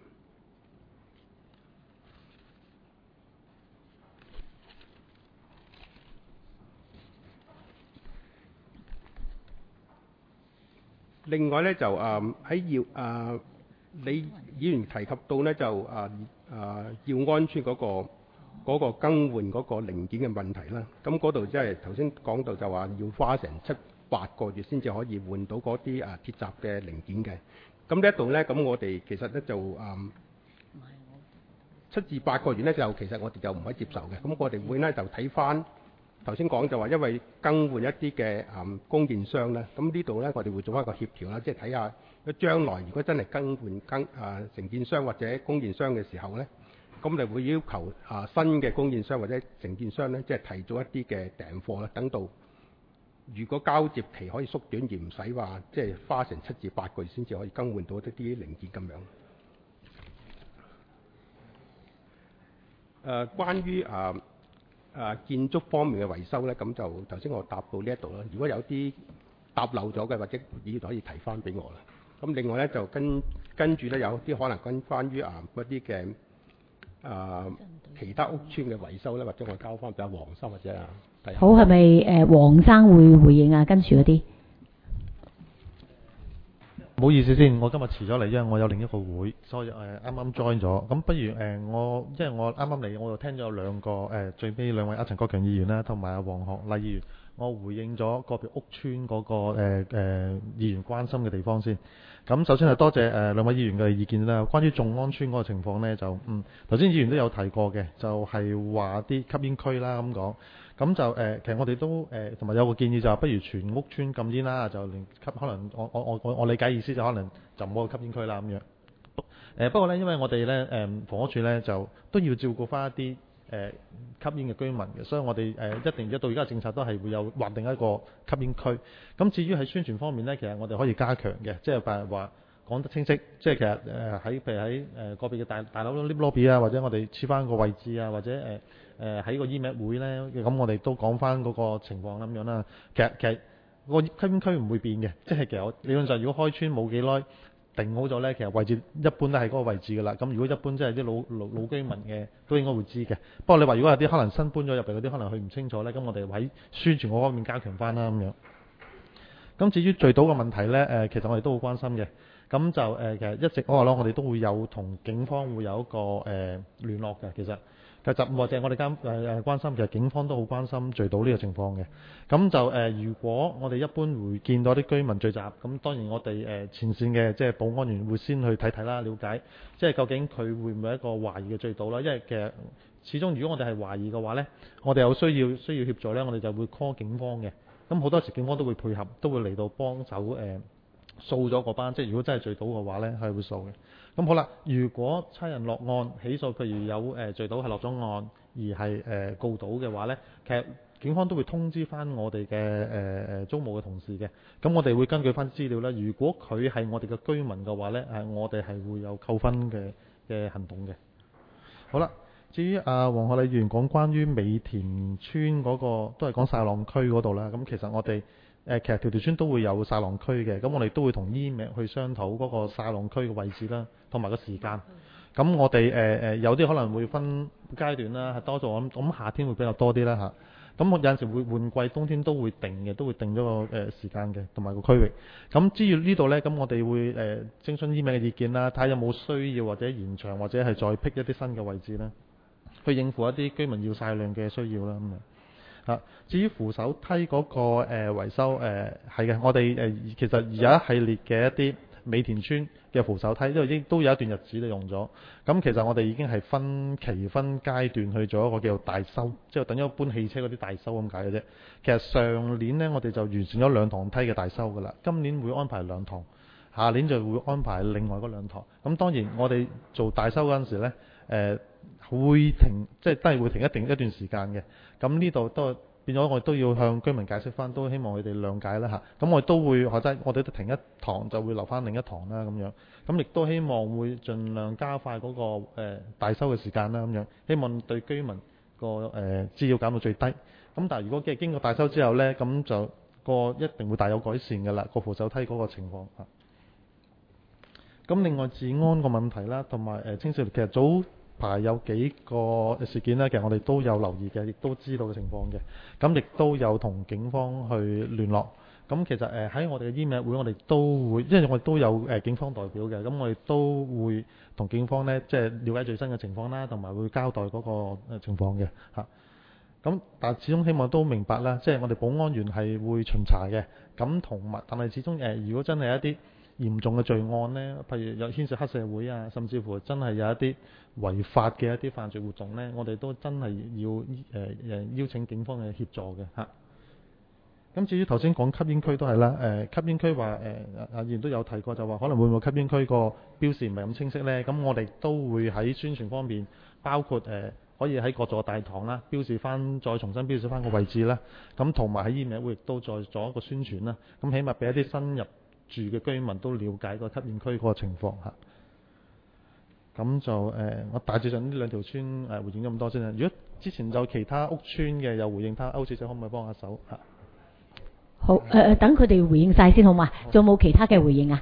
另外呢，就你議員提及到呢，就耀安邨嗰個更換嗰個零件嘅問題啦。咁嗰度即係頭先講到就話要花成7-8個月先至可以換到嗰啲鐵閘嘅零件嘅。咁呢一度呢，咁我哋其實呢，就7至8個月呢，就其實我哋就唔可以接受嘅。咁我哋會呢，就睇翻頭先講就話，因為更換一啲嘅供應商呢，咁呢度呢，我哋會做一個協調啦，即係睇下將來如果真係更換承建商或者供應商嘅時候呢，咁你會要求新嘅供應商或者承建商呢，即係提早一啲嘅訂貨啦，等到如果交接期可以縮短，而唔使話即係花成7至8個月先至可以更換到一啲零件咁樣。關於建築方面嘅維修呢，咁就頭先我答到呢一度啦。如果有啲答漏咗嘅，或者議員可以提翻俾我啦。咁另外呢，就跟住呢，有啲可能關於嗰啲嘅其他屋邨嘅維修呢，或者我交翻俾阿黃生或者好，係咪黃生會回應啊？跟住嗰啲。 唔好意思先，我今日遲咗嚟，因為我有另一個會，所以啱啱 join 咗。咁不如因為我啱啱嚟，我就聽咗有兩個最尾兩位阿陳國強議員啦，同埋阿黃學麗議員，我回應咗個別屋邨嗰個議員關心嘅地方先。咁首先係多謝兩位議員嘅意見啦。關於眾安邨嗰個情況呢，就頭先議員都有提過嘅，就係話啲吸煙區啦咁講。咁就其實我哋都同埋有個建議就係不如全屋邨禁煙啦，就連吸可能我理解意思就可能就唔好吸煙區啦咁樣。不過呢，因為我哋呢房屋署呢就都要照顧翻一啲吸煙嘅居民嘅，所以我哋一定到而家政策都係會有劃定一個吸煙區。咁至於喺宣傳方面呢，其實我哋可以加強嘅，即係譬如話講得清晰，即係其實喺譬如喺個別嘅大樓 lift lobby 啊，或者我哋黐翻個位置啊，或者喺個 email 會呢，咁我哋都講翻嗰個情況咁樣啦。其實個吸煙區唔會變嘅，即係其實理論上如果開村冇幾耐定好咗呢，其實位置一般都係嗰個位置㗎啦。咁如果一般即係啲老居民嘅都應該會知嘅。不過你話如果有啲可能新搬咗入嚟嗰啲，可能佢唔清楚呢，咁我哋喺宣傳嗰方面加強翻啦咁樣。咁至於聚賭嘅問題呢，其實我哋都好關心嘅。咁就其實一直我哋都會有同警方會有一個聯絡嘅。其實或者我哋關心，其實警方都好關心聚賭呢個情況嘅。咁就如果我哋一般會見到啲居民聚集，咁當然我哋前線嘅即係保安員會先去睇睇啦，了解即係究竟佢會唔會一個懷疑嘅聚賭啦。因為其實始終如果我哋係懷疑嘅話呢，我哋有需要協助呢，我哋就會 call 警方嘅。咁好多時警方都會配合，都會嚟到幫手掃咗嗰班，即係如果真係聚賭嘅話呢，係會掃嘅。咁好啦，如果差人落案起訴，譬如有聚賭係落咗案而係告到嘅話呢，其實警方都會通知翻我哋嘅租務嘅同事嘅。咁我哋會根據翻資料呢，如果佢係我哋嘅居民嘅話呢，我哋係會有扣分嘅行動嘅。好啦，至於黃學麗議員講關於美田村嗰個都係講曬浪區嗰度啦。咁其實我哋其實條條村都會有沙龍區嘅，咁我哋都會同醫命去商討嗰個沙龍區嘅位置啦，同埋個時間。咁我哋有啲可能會分階段啦，係多咗我諗夏天會比較多啲啦嚇。咁我有陣時會換季，冬天都會定嘅，都會定咗個時間嘅，同埋個區域。咁至於呢度呢，咁我哋會徵詢醫命嘅意見啦，睇下有冇需要或者延長或者係再闢一啲新嘅位置啦，去應付一啲居民要曬量嘅需要啦咁樣。至於扶手梯嗰個維修係嘅，我哋其實有一系列嘅一啲美田村嘅扶手梯，因為都有一段日子都用咗。咁其實我哋已經係分期分階段去做一個叫做大修，即係等於一般汽車嗰啲大修咁解嘅啫。其實上年呢，我哋就完成咗2堂梯嘅大修㗎啦，今年會安排2堂，下年就會安排另外嗰2堂。咁當然我哋做大修嗰陣時呢，會停，即係都係會停一段時間嘅。咁呢度都變咗，我哋都要向居民解釋翻，都希望佢哋諒解啦嚇。咁我哋都會或者我哋都停一堂，就會留翻另一堂啦咁樣。咁亦都希望會盡量加快嗰個大修嘅時間啦咁樣，希望對居民個滋擾減到最低。咁但係如果經過大修之後呢，咁就一定會大有改善㗎啦，個扶手梯嗰個情況嚇。咁另外治安個問題啦，同埋青少年其實早排有幾個事件呢，其實我哋都有留意嘅，亦都知道嘅情況嘅。咁亦都有同警方去聯絡。咁其實喺我哋嘅醫命會，我哋都會，因為我哋都有警方代表嘅，咁我哋都會同警方呢，即係了解最新嘅情況啦，同埋會交代嗰個情況嘅嚇。咁但係始終希望都明白啦，即係我哋保安員係會巡查嘅。咁同埋，但係始終如果真係一啲嚴重嘅罪案呢，譬如有牽涉黑社會啊，甚至乎真係有一啲違法嘅一啲犯罪活動呢，我哋都真係要邀請警方嘅協助嘅嚇。咁至於頭先講吸煙區都係啦，吸煙區話阿議員都有提過，就話可能會唔會吸煙區個標示唔係咁清晰呢？咁我哋都會喺宣傳方面，包括可以喺各座大堂啦，標示翻，再重新標示翻個位置啦。咁同埋喺醫命會亦都再做一個宣傳啦。咁起碼俾一啲新入住嘅居民都了解個吸煙區嗰個情況嚇。咁就我大致上呢2條村回應咗咁多先啦。如果之前就其他屋村嘅有回應，睇下歐小姐可唔可以幫下手嚇？ 好，等佢哋回應晒先好嘛？仲有冇其他嘅回應啊？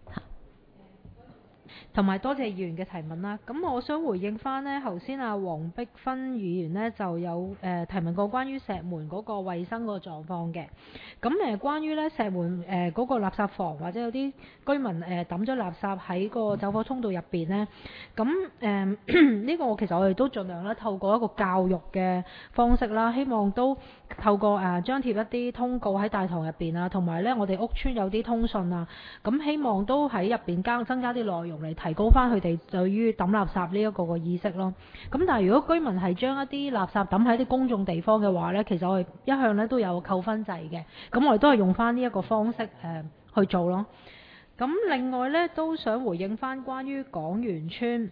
同埋多謝議員嘅提問啦。咁我想回應翻呢，頭先阿黃碧芬議員呢就有提問過關於石門嗰個衞生個狀況嘅。咁關於呢石門嗰個垃圾房或者有啲居民抌咗垃圾喺個走火通道入邊呢。咁呢個其實我哋都盡量咧透過一個教育嘅方式啦，希望都透過張貼一啲通告喺大堂入邊啊，同埋呢我哋屋邨有啲通訊啊，咁希望都喺入邊增加啲內容嚟提高翻佢哋對於抌垃圾呢一個意識咯。咁但係如果居民係將一啲垃圾抌喺啲公眾地方嘅話呢，其實我哋一向呢都有扣分制嘅，咁我哋都係用翻呢一個方式去做咯。咁另外呢，都想回應翻關於港園村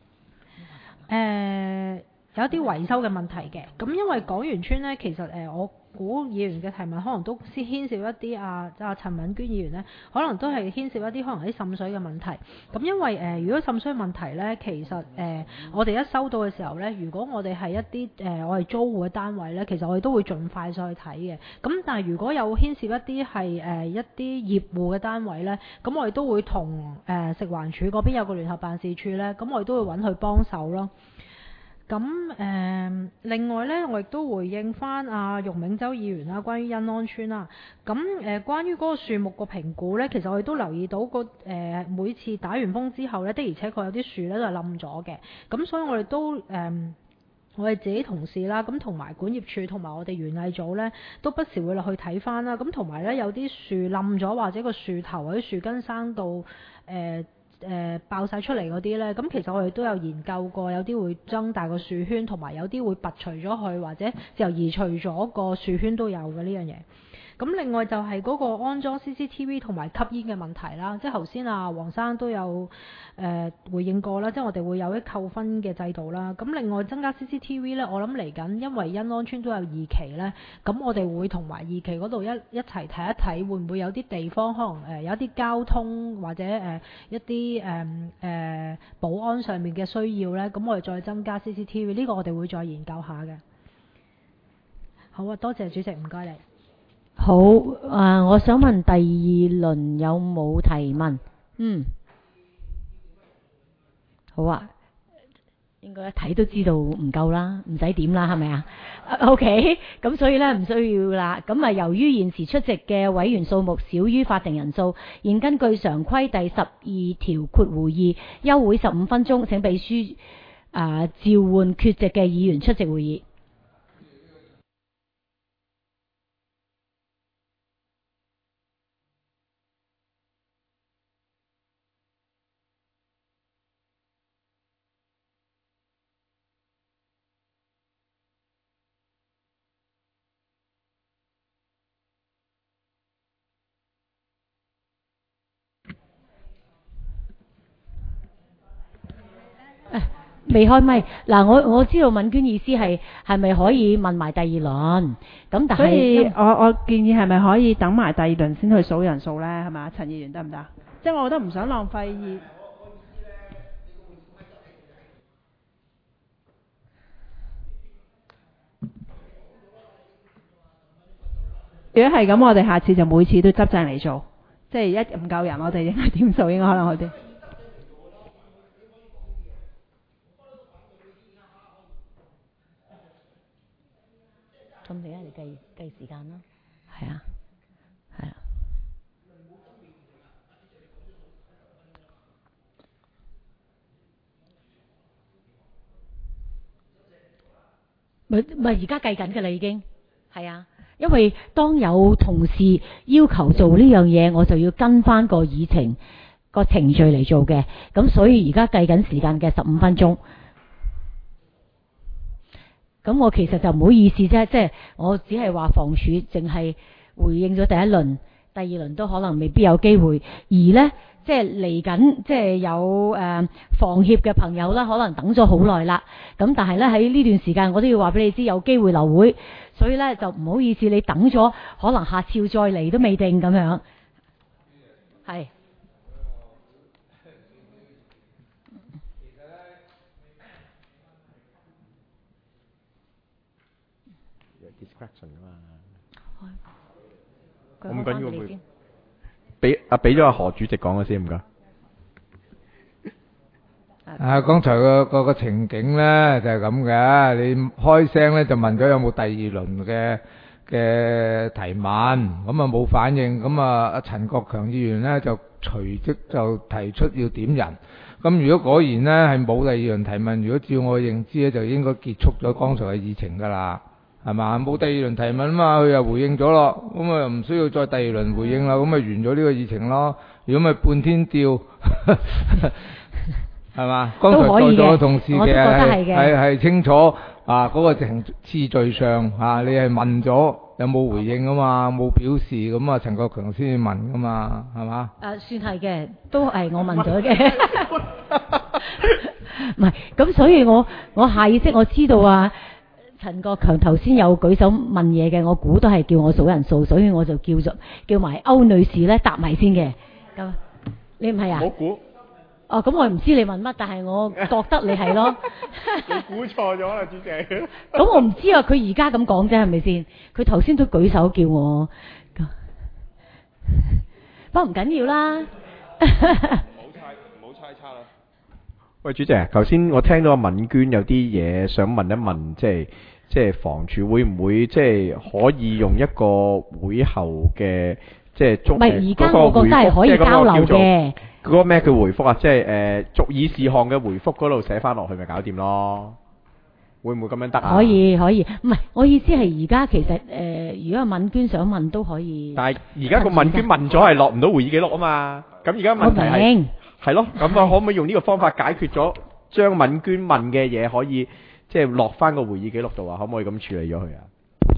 有一啲維修嘅問題嘅。咁因為港園村呢，其實我估議員嘅提問可能都先牽涉一啲陳敏娟議員呢，可能都係牽涉一啲可能啲滲水嘅問題。咁因為如果滲水問題呢，其實我哋一收到嘅時候呢，如果我哋係一啲我哋租戶嘅單位呢，其實我哋都會盡快上去睇嘅。咁但係如果有牽涉一啲係一啲業戶嘅單位呢，咁我哋都會同食環署嗰邊有個聯合辦事處呢，咁我哋都會揾佢幫手咯。咁另外呢，我亦都回應翻阿容銘洲議員啦，關於欣安村啦。咁關於嗰個樹木個評估呢，其實我哋都留意到每次打完風之後呢，的而且確有啲樹呢都係冧咗嘅。咁所以我哋都我哋自己同事啦，咁同埋管業處同埋我哋園藝組呢，都不時會落去睇翻啦。咁同埋呢，有啲樹冧咗或者個樹頭或者樹根生到爆晒出嚟嗰啲呢，咁其實我哋都有研究過，有啲會增大個樹圈，同埋有啲會拔除咗佢，或者就移除咗個樹圈都有嘅呢樣嘢。咁另外就係嗰個安裝 CCTV 同埋吸煙嘅問題啦，即係頭先黃生都有回應過啦，即係我哋會有一扣分嘅制度啦。咁另外增加 CCTV 呢，我諗嚟緊，因為欣安村都有2期呢，咁我哋會同埋2期嗰度一齊睇一睇，會唔會有啲地方可能有一啲交通或者一啲保安上面嘅需要呢，咁我哋再增加 CCTV， 呢個我哋會再研究下嘅。好啊，多謝主席，唔該你。 好，我想問第二輪有冇提問？好啊，應該一睇都知道唔夠啦，唔使點啦，係咪啊？OK，咁所以咧唔需要啦。咁啊，由於現時出席嘅委員數目少於法定人數，現根據常規第12條括弧2休會15分鐘，請秘書召喚缺席嘅議員出席會議。未開咪嗱，我知道敏娟意思係咪可以問埋第二輪咁，但係所以我建議係咪可以等埋第二輪先去數人數咧？係咪啊？陳議員得唔得？即係我覺得唔想浪費熱。如果係咁，我哋下次就每次都執正嚟做，即係一唔夠人，我哋應該點數應該可能好啲。 咁你一嚟計時間啦，係啊，係啊。咪而家計緊㗎啦，已經係啊。因為當有同事要求做呢樣嘢，我就要跟翻個議程個程序嚟做嘅，咁所以而家計緊時間嘅15分鐘。咁我其實就唔好意思啫，即係我只係話房署淨係回應咗第一輪，第二輪都可能未必有機會。而呢，即係嚟緊，即係有房協嘅朋友啦，可能等咗好耐啦。咁但係呢，喺呢段時間，我都要話俾你知有機會留會，所以呢，就唔好意思，你等咗，可能下次要再嚟都未定咁樣。係。 咁緊要會俾咗阿何主席講嘅先，唔該。 剛才個情景呢就係咁嘅，你開聲呢就問咗有冇第二輪嘅提問，咁啊冇反應，咁啊阿陳國強議員呢就隨即就提出要點人，咁如果果然呢係冇第二輪提問，如果照我認知呢，就應該結束咗剛才嘅議程㗎啦。係嘛？冇第二輪提問啊嘛，佢又回應咗咯，咁啊又唔需要再第二輪回應啦，咁咪完咗呢個議程咯。如果咪半天吊，係嘛？剛才在座嘅同事嘅係清楚啊，嗰個程次序上啊，你係問咗有冇回應啊嘛，冇表示咁啊，陳國強先至問噶嘛，係嘛？ 算係嘅，都係我問咗嘅。唔係，咁所以我下意識我知道啊。陳國強頭先有舉手問嘢嘅，我估都係叫我數人數，所以我就叫埋歐女士咧答埋先嘅。咁你唔係啊？我估。哦，咁我唔知你問乜，但係我覺得你係咯。 你估錯咗啦，主席。 咁我唔知啊，佢而家咁講啫，係咪先？佢頭先都舉手叫我。不過唔緊要啦。唔好猜測啦。喂，主席，頭先我聽到阿敏娟有啲嘢想問一問，即係房署會唔會即係可以用一個會後嘅即係中？唔係，而家我覺得係可以交流嘅。嗰個咩叫回覆啊？即係逐議事項嘅回覆嗰度寫翻落去咪搞掂咯？會唔會咁樣得啊？ 可以，唔係我意思係而家其實如果阿敏娟想問都可以。 但係而家個敏娟問咗係落唔到會議記錄啊嘛，咁而家問題係咯，咁啊可唔可以用呢個方法解決咗？將敏娟問嘅嘢可以即係落翻個會議記錄度啊？可唔可以咁處理咗佢啊？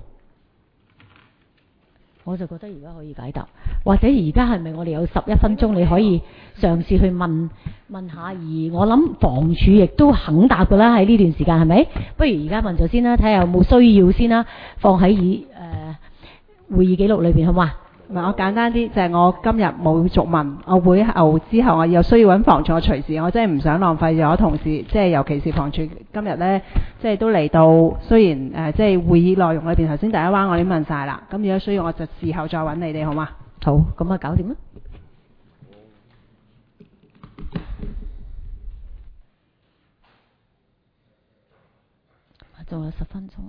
我就覺得而家可以解答，或者而家係咪我哋有11分鐘你可以嘗試去問下？而我諗房署亦都肯答㗎啦，喺呢段時間係咪？不如而家問咗先啦，睇下有冇需要先啦，放喺會議記錄裏邊好嘛？ 唔係我簡單啲，就係、我今日冇續問，我會後之後我又需要揾房署，我隨時我真係唔想浪費咗同事，即係尤其是房署今日呢，即係都嚟到，雖然即係會議內容裏邊頭先第一彎我已經問晒啦，咁如果需要我就事後再揾你哋好嗎？ 好，咁啊搞掂啦。仲有10分鐘。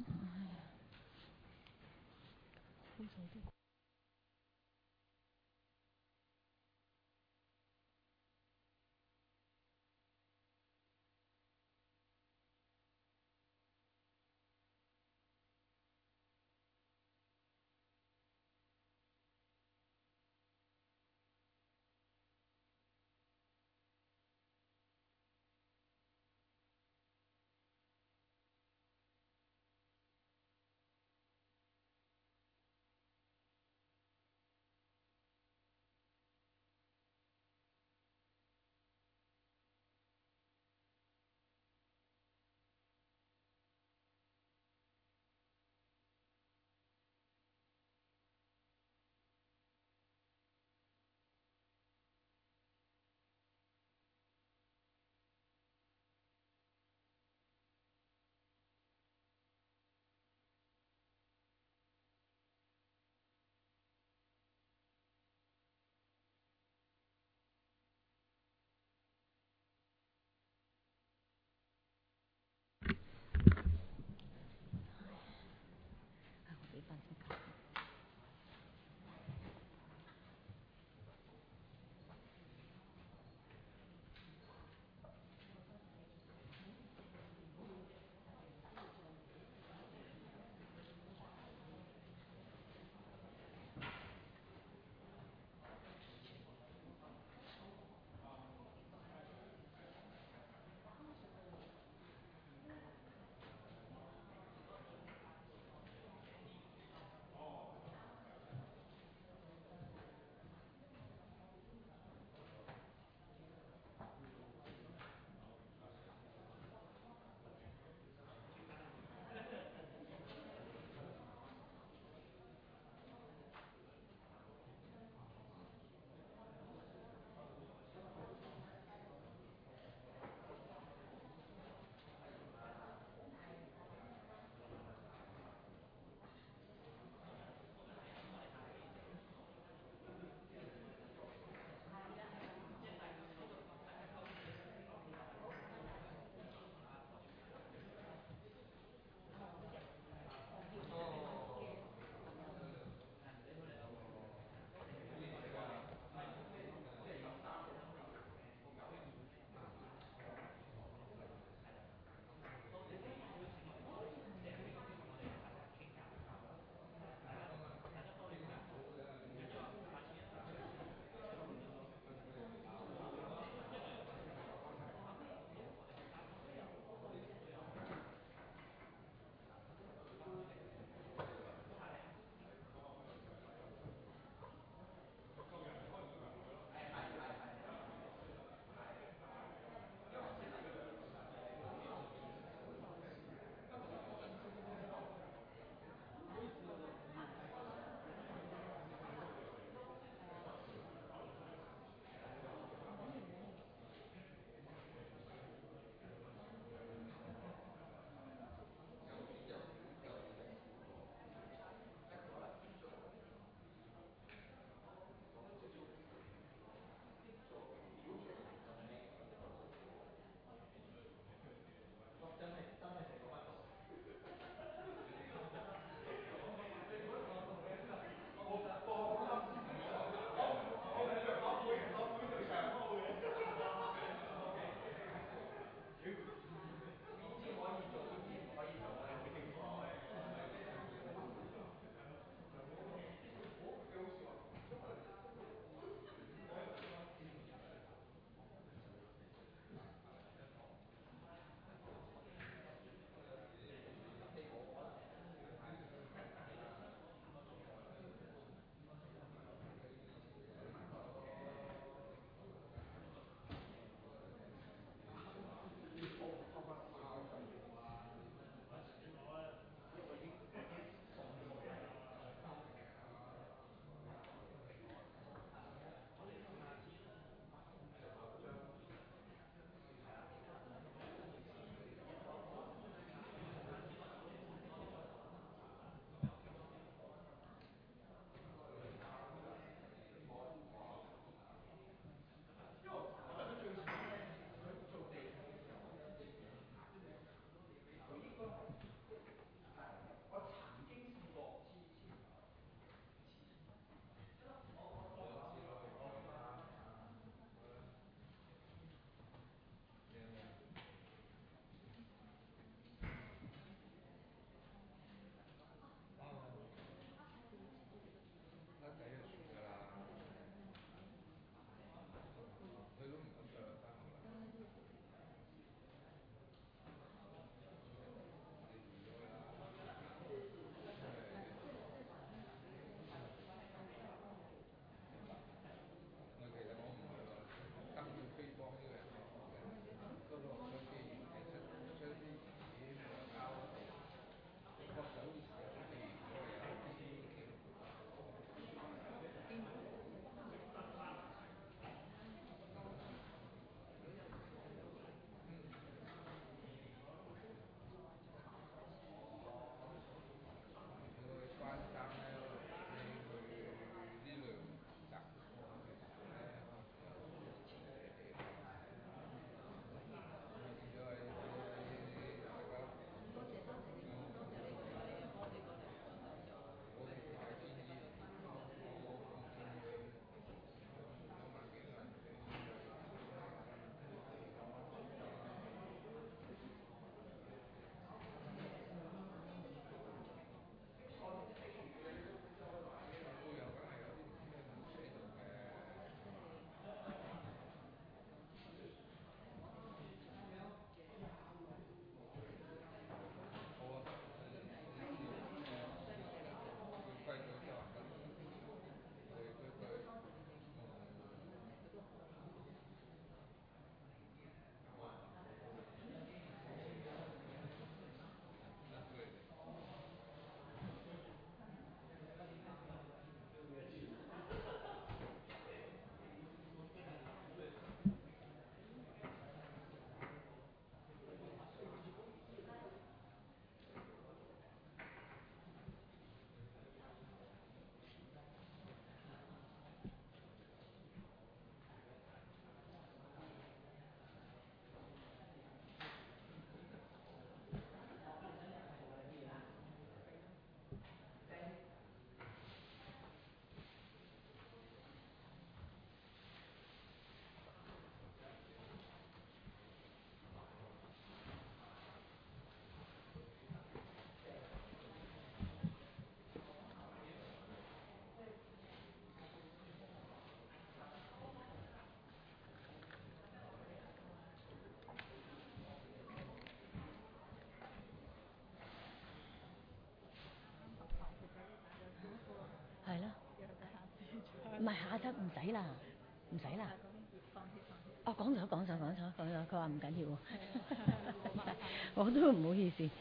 唔係下週唔使啦，唔使啦。哦，講咗，佢話唔緊要喎，我都唔好意思。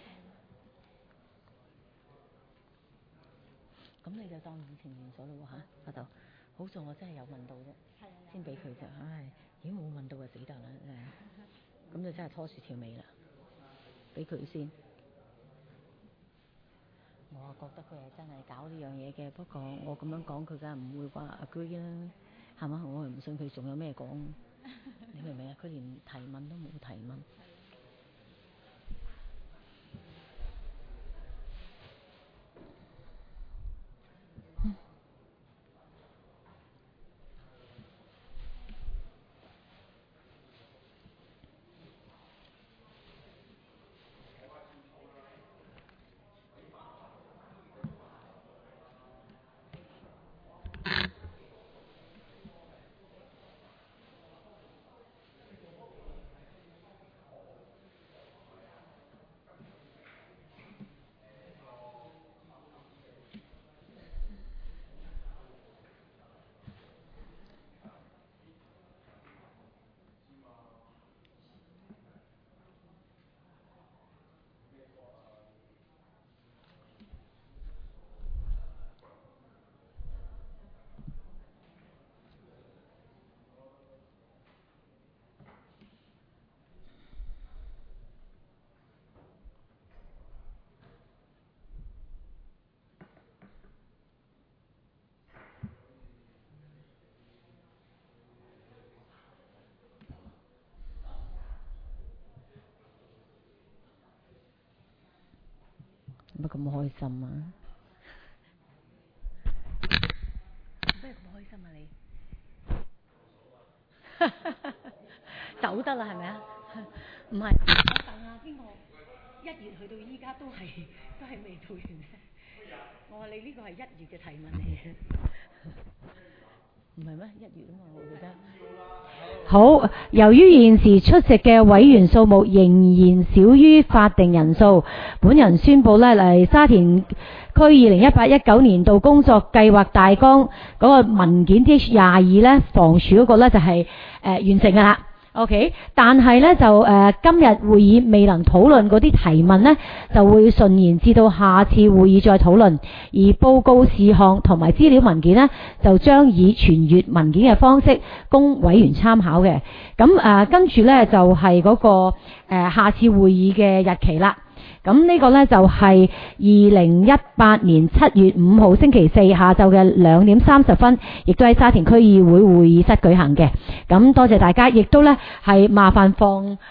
咁你就當以前完咗咯喎嚇，阿豆。好在我真係有問到啫，先俾佢啫。唉，如果冇問到就死得啦，咁就真係拖住條尾啦。俾佢先。我啊覺得佢係真係搞呢樣嘢嘅，不過我咁樣講佢梗係唔會話 agree 啦，係嘛？我係唔信佢仲有咩講，你明唔明啊？佢連提問都冇提問。乜咁開心啊？咩咁開心啊你？走得啦係咪啊？唔係，我等下邊個1月去到依家都係未到完嘅。我話你呢個係1月嘅提問嚟嘅。唔係咩？1月啊嘛，我記得。好，由於現時出席嘅委員數目仍然少於法定人數，本人宣布呢嚟沙田區2018-19年度工作計劃大綱嗰個文件 DH22呢，房署嗰個呢就係完成㗎啦。OK， 但係呢，就今日會議未能討論嗰啲提問呢，就會順延至到下次會議再討論。而報告事項同埋資料文件呢，就將以傳閱文件嘅方式供委員參考嘅。咁跟住呢，就係嗰個下次會議嘅日期啦。咁呢個呢，就係2018年7月5號星期四下晝嘅2點30分，亦都喺沙田區議會會議室舉行嘅。咁多謝大家，亦都呢係麻煩放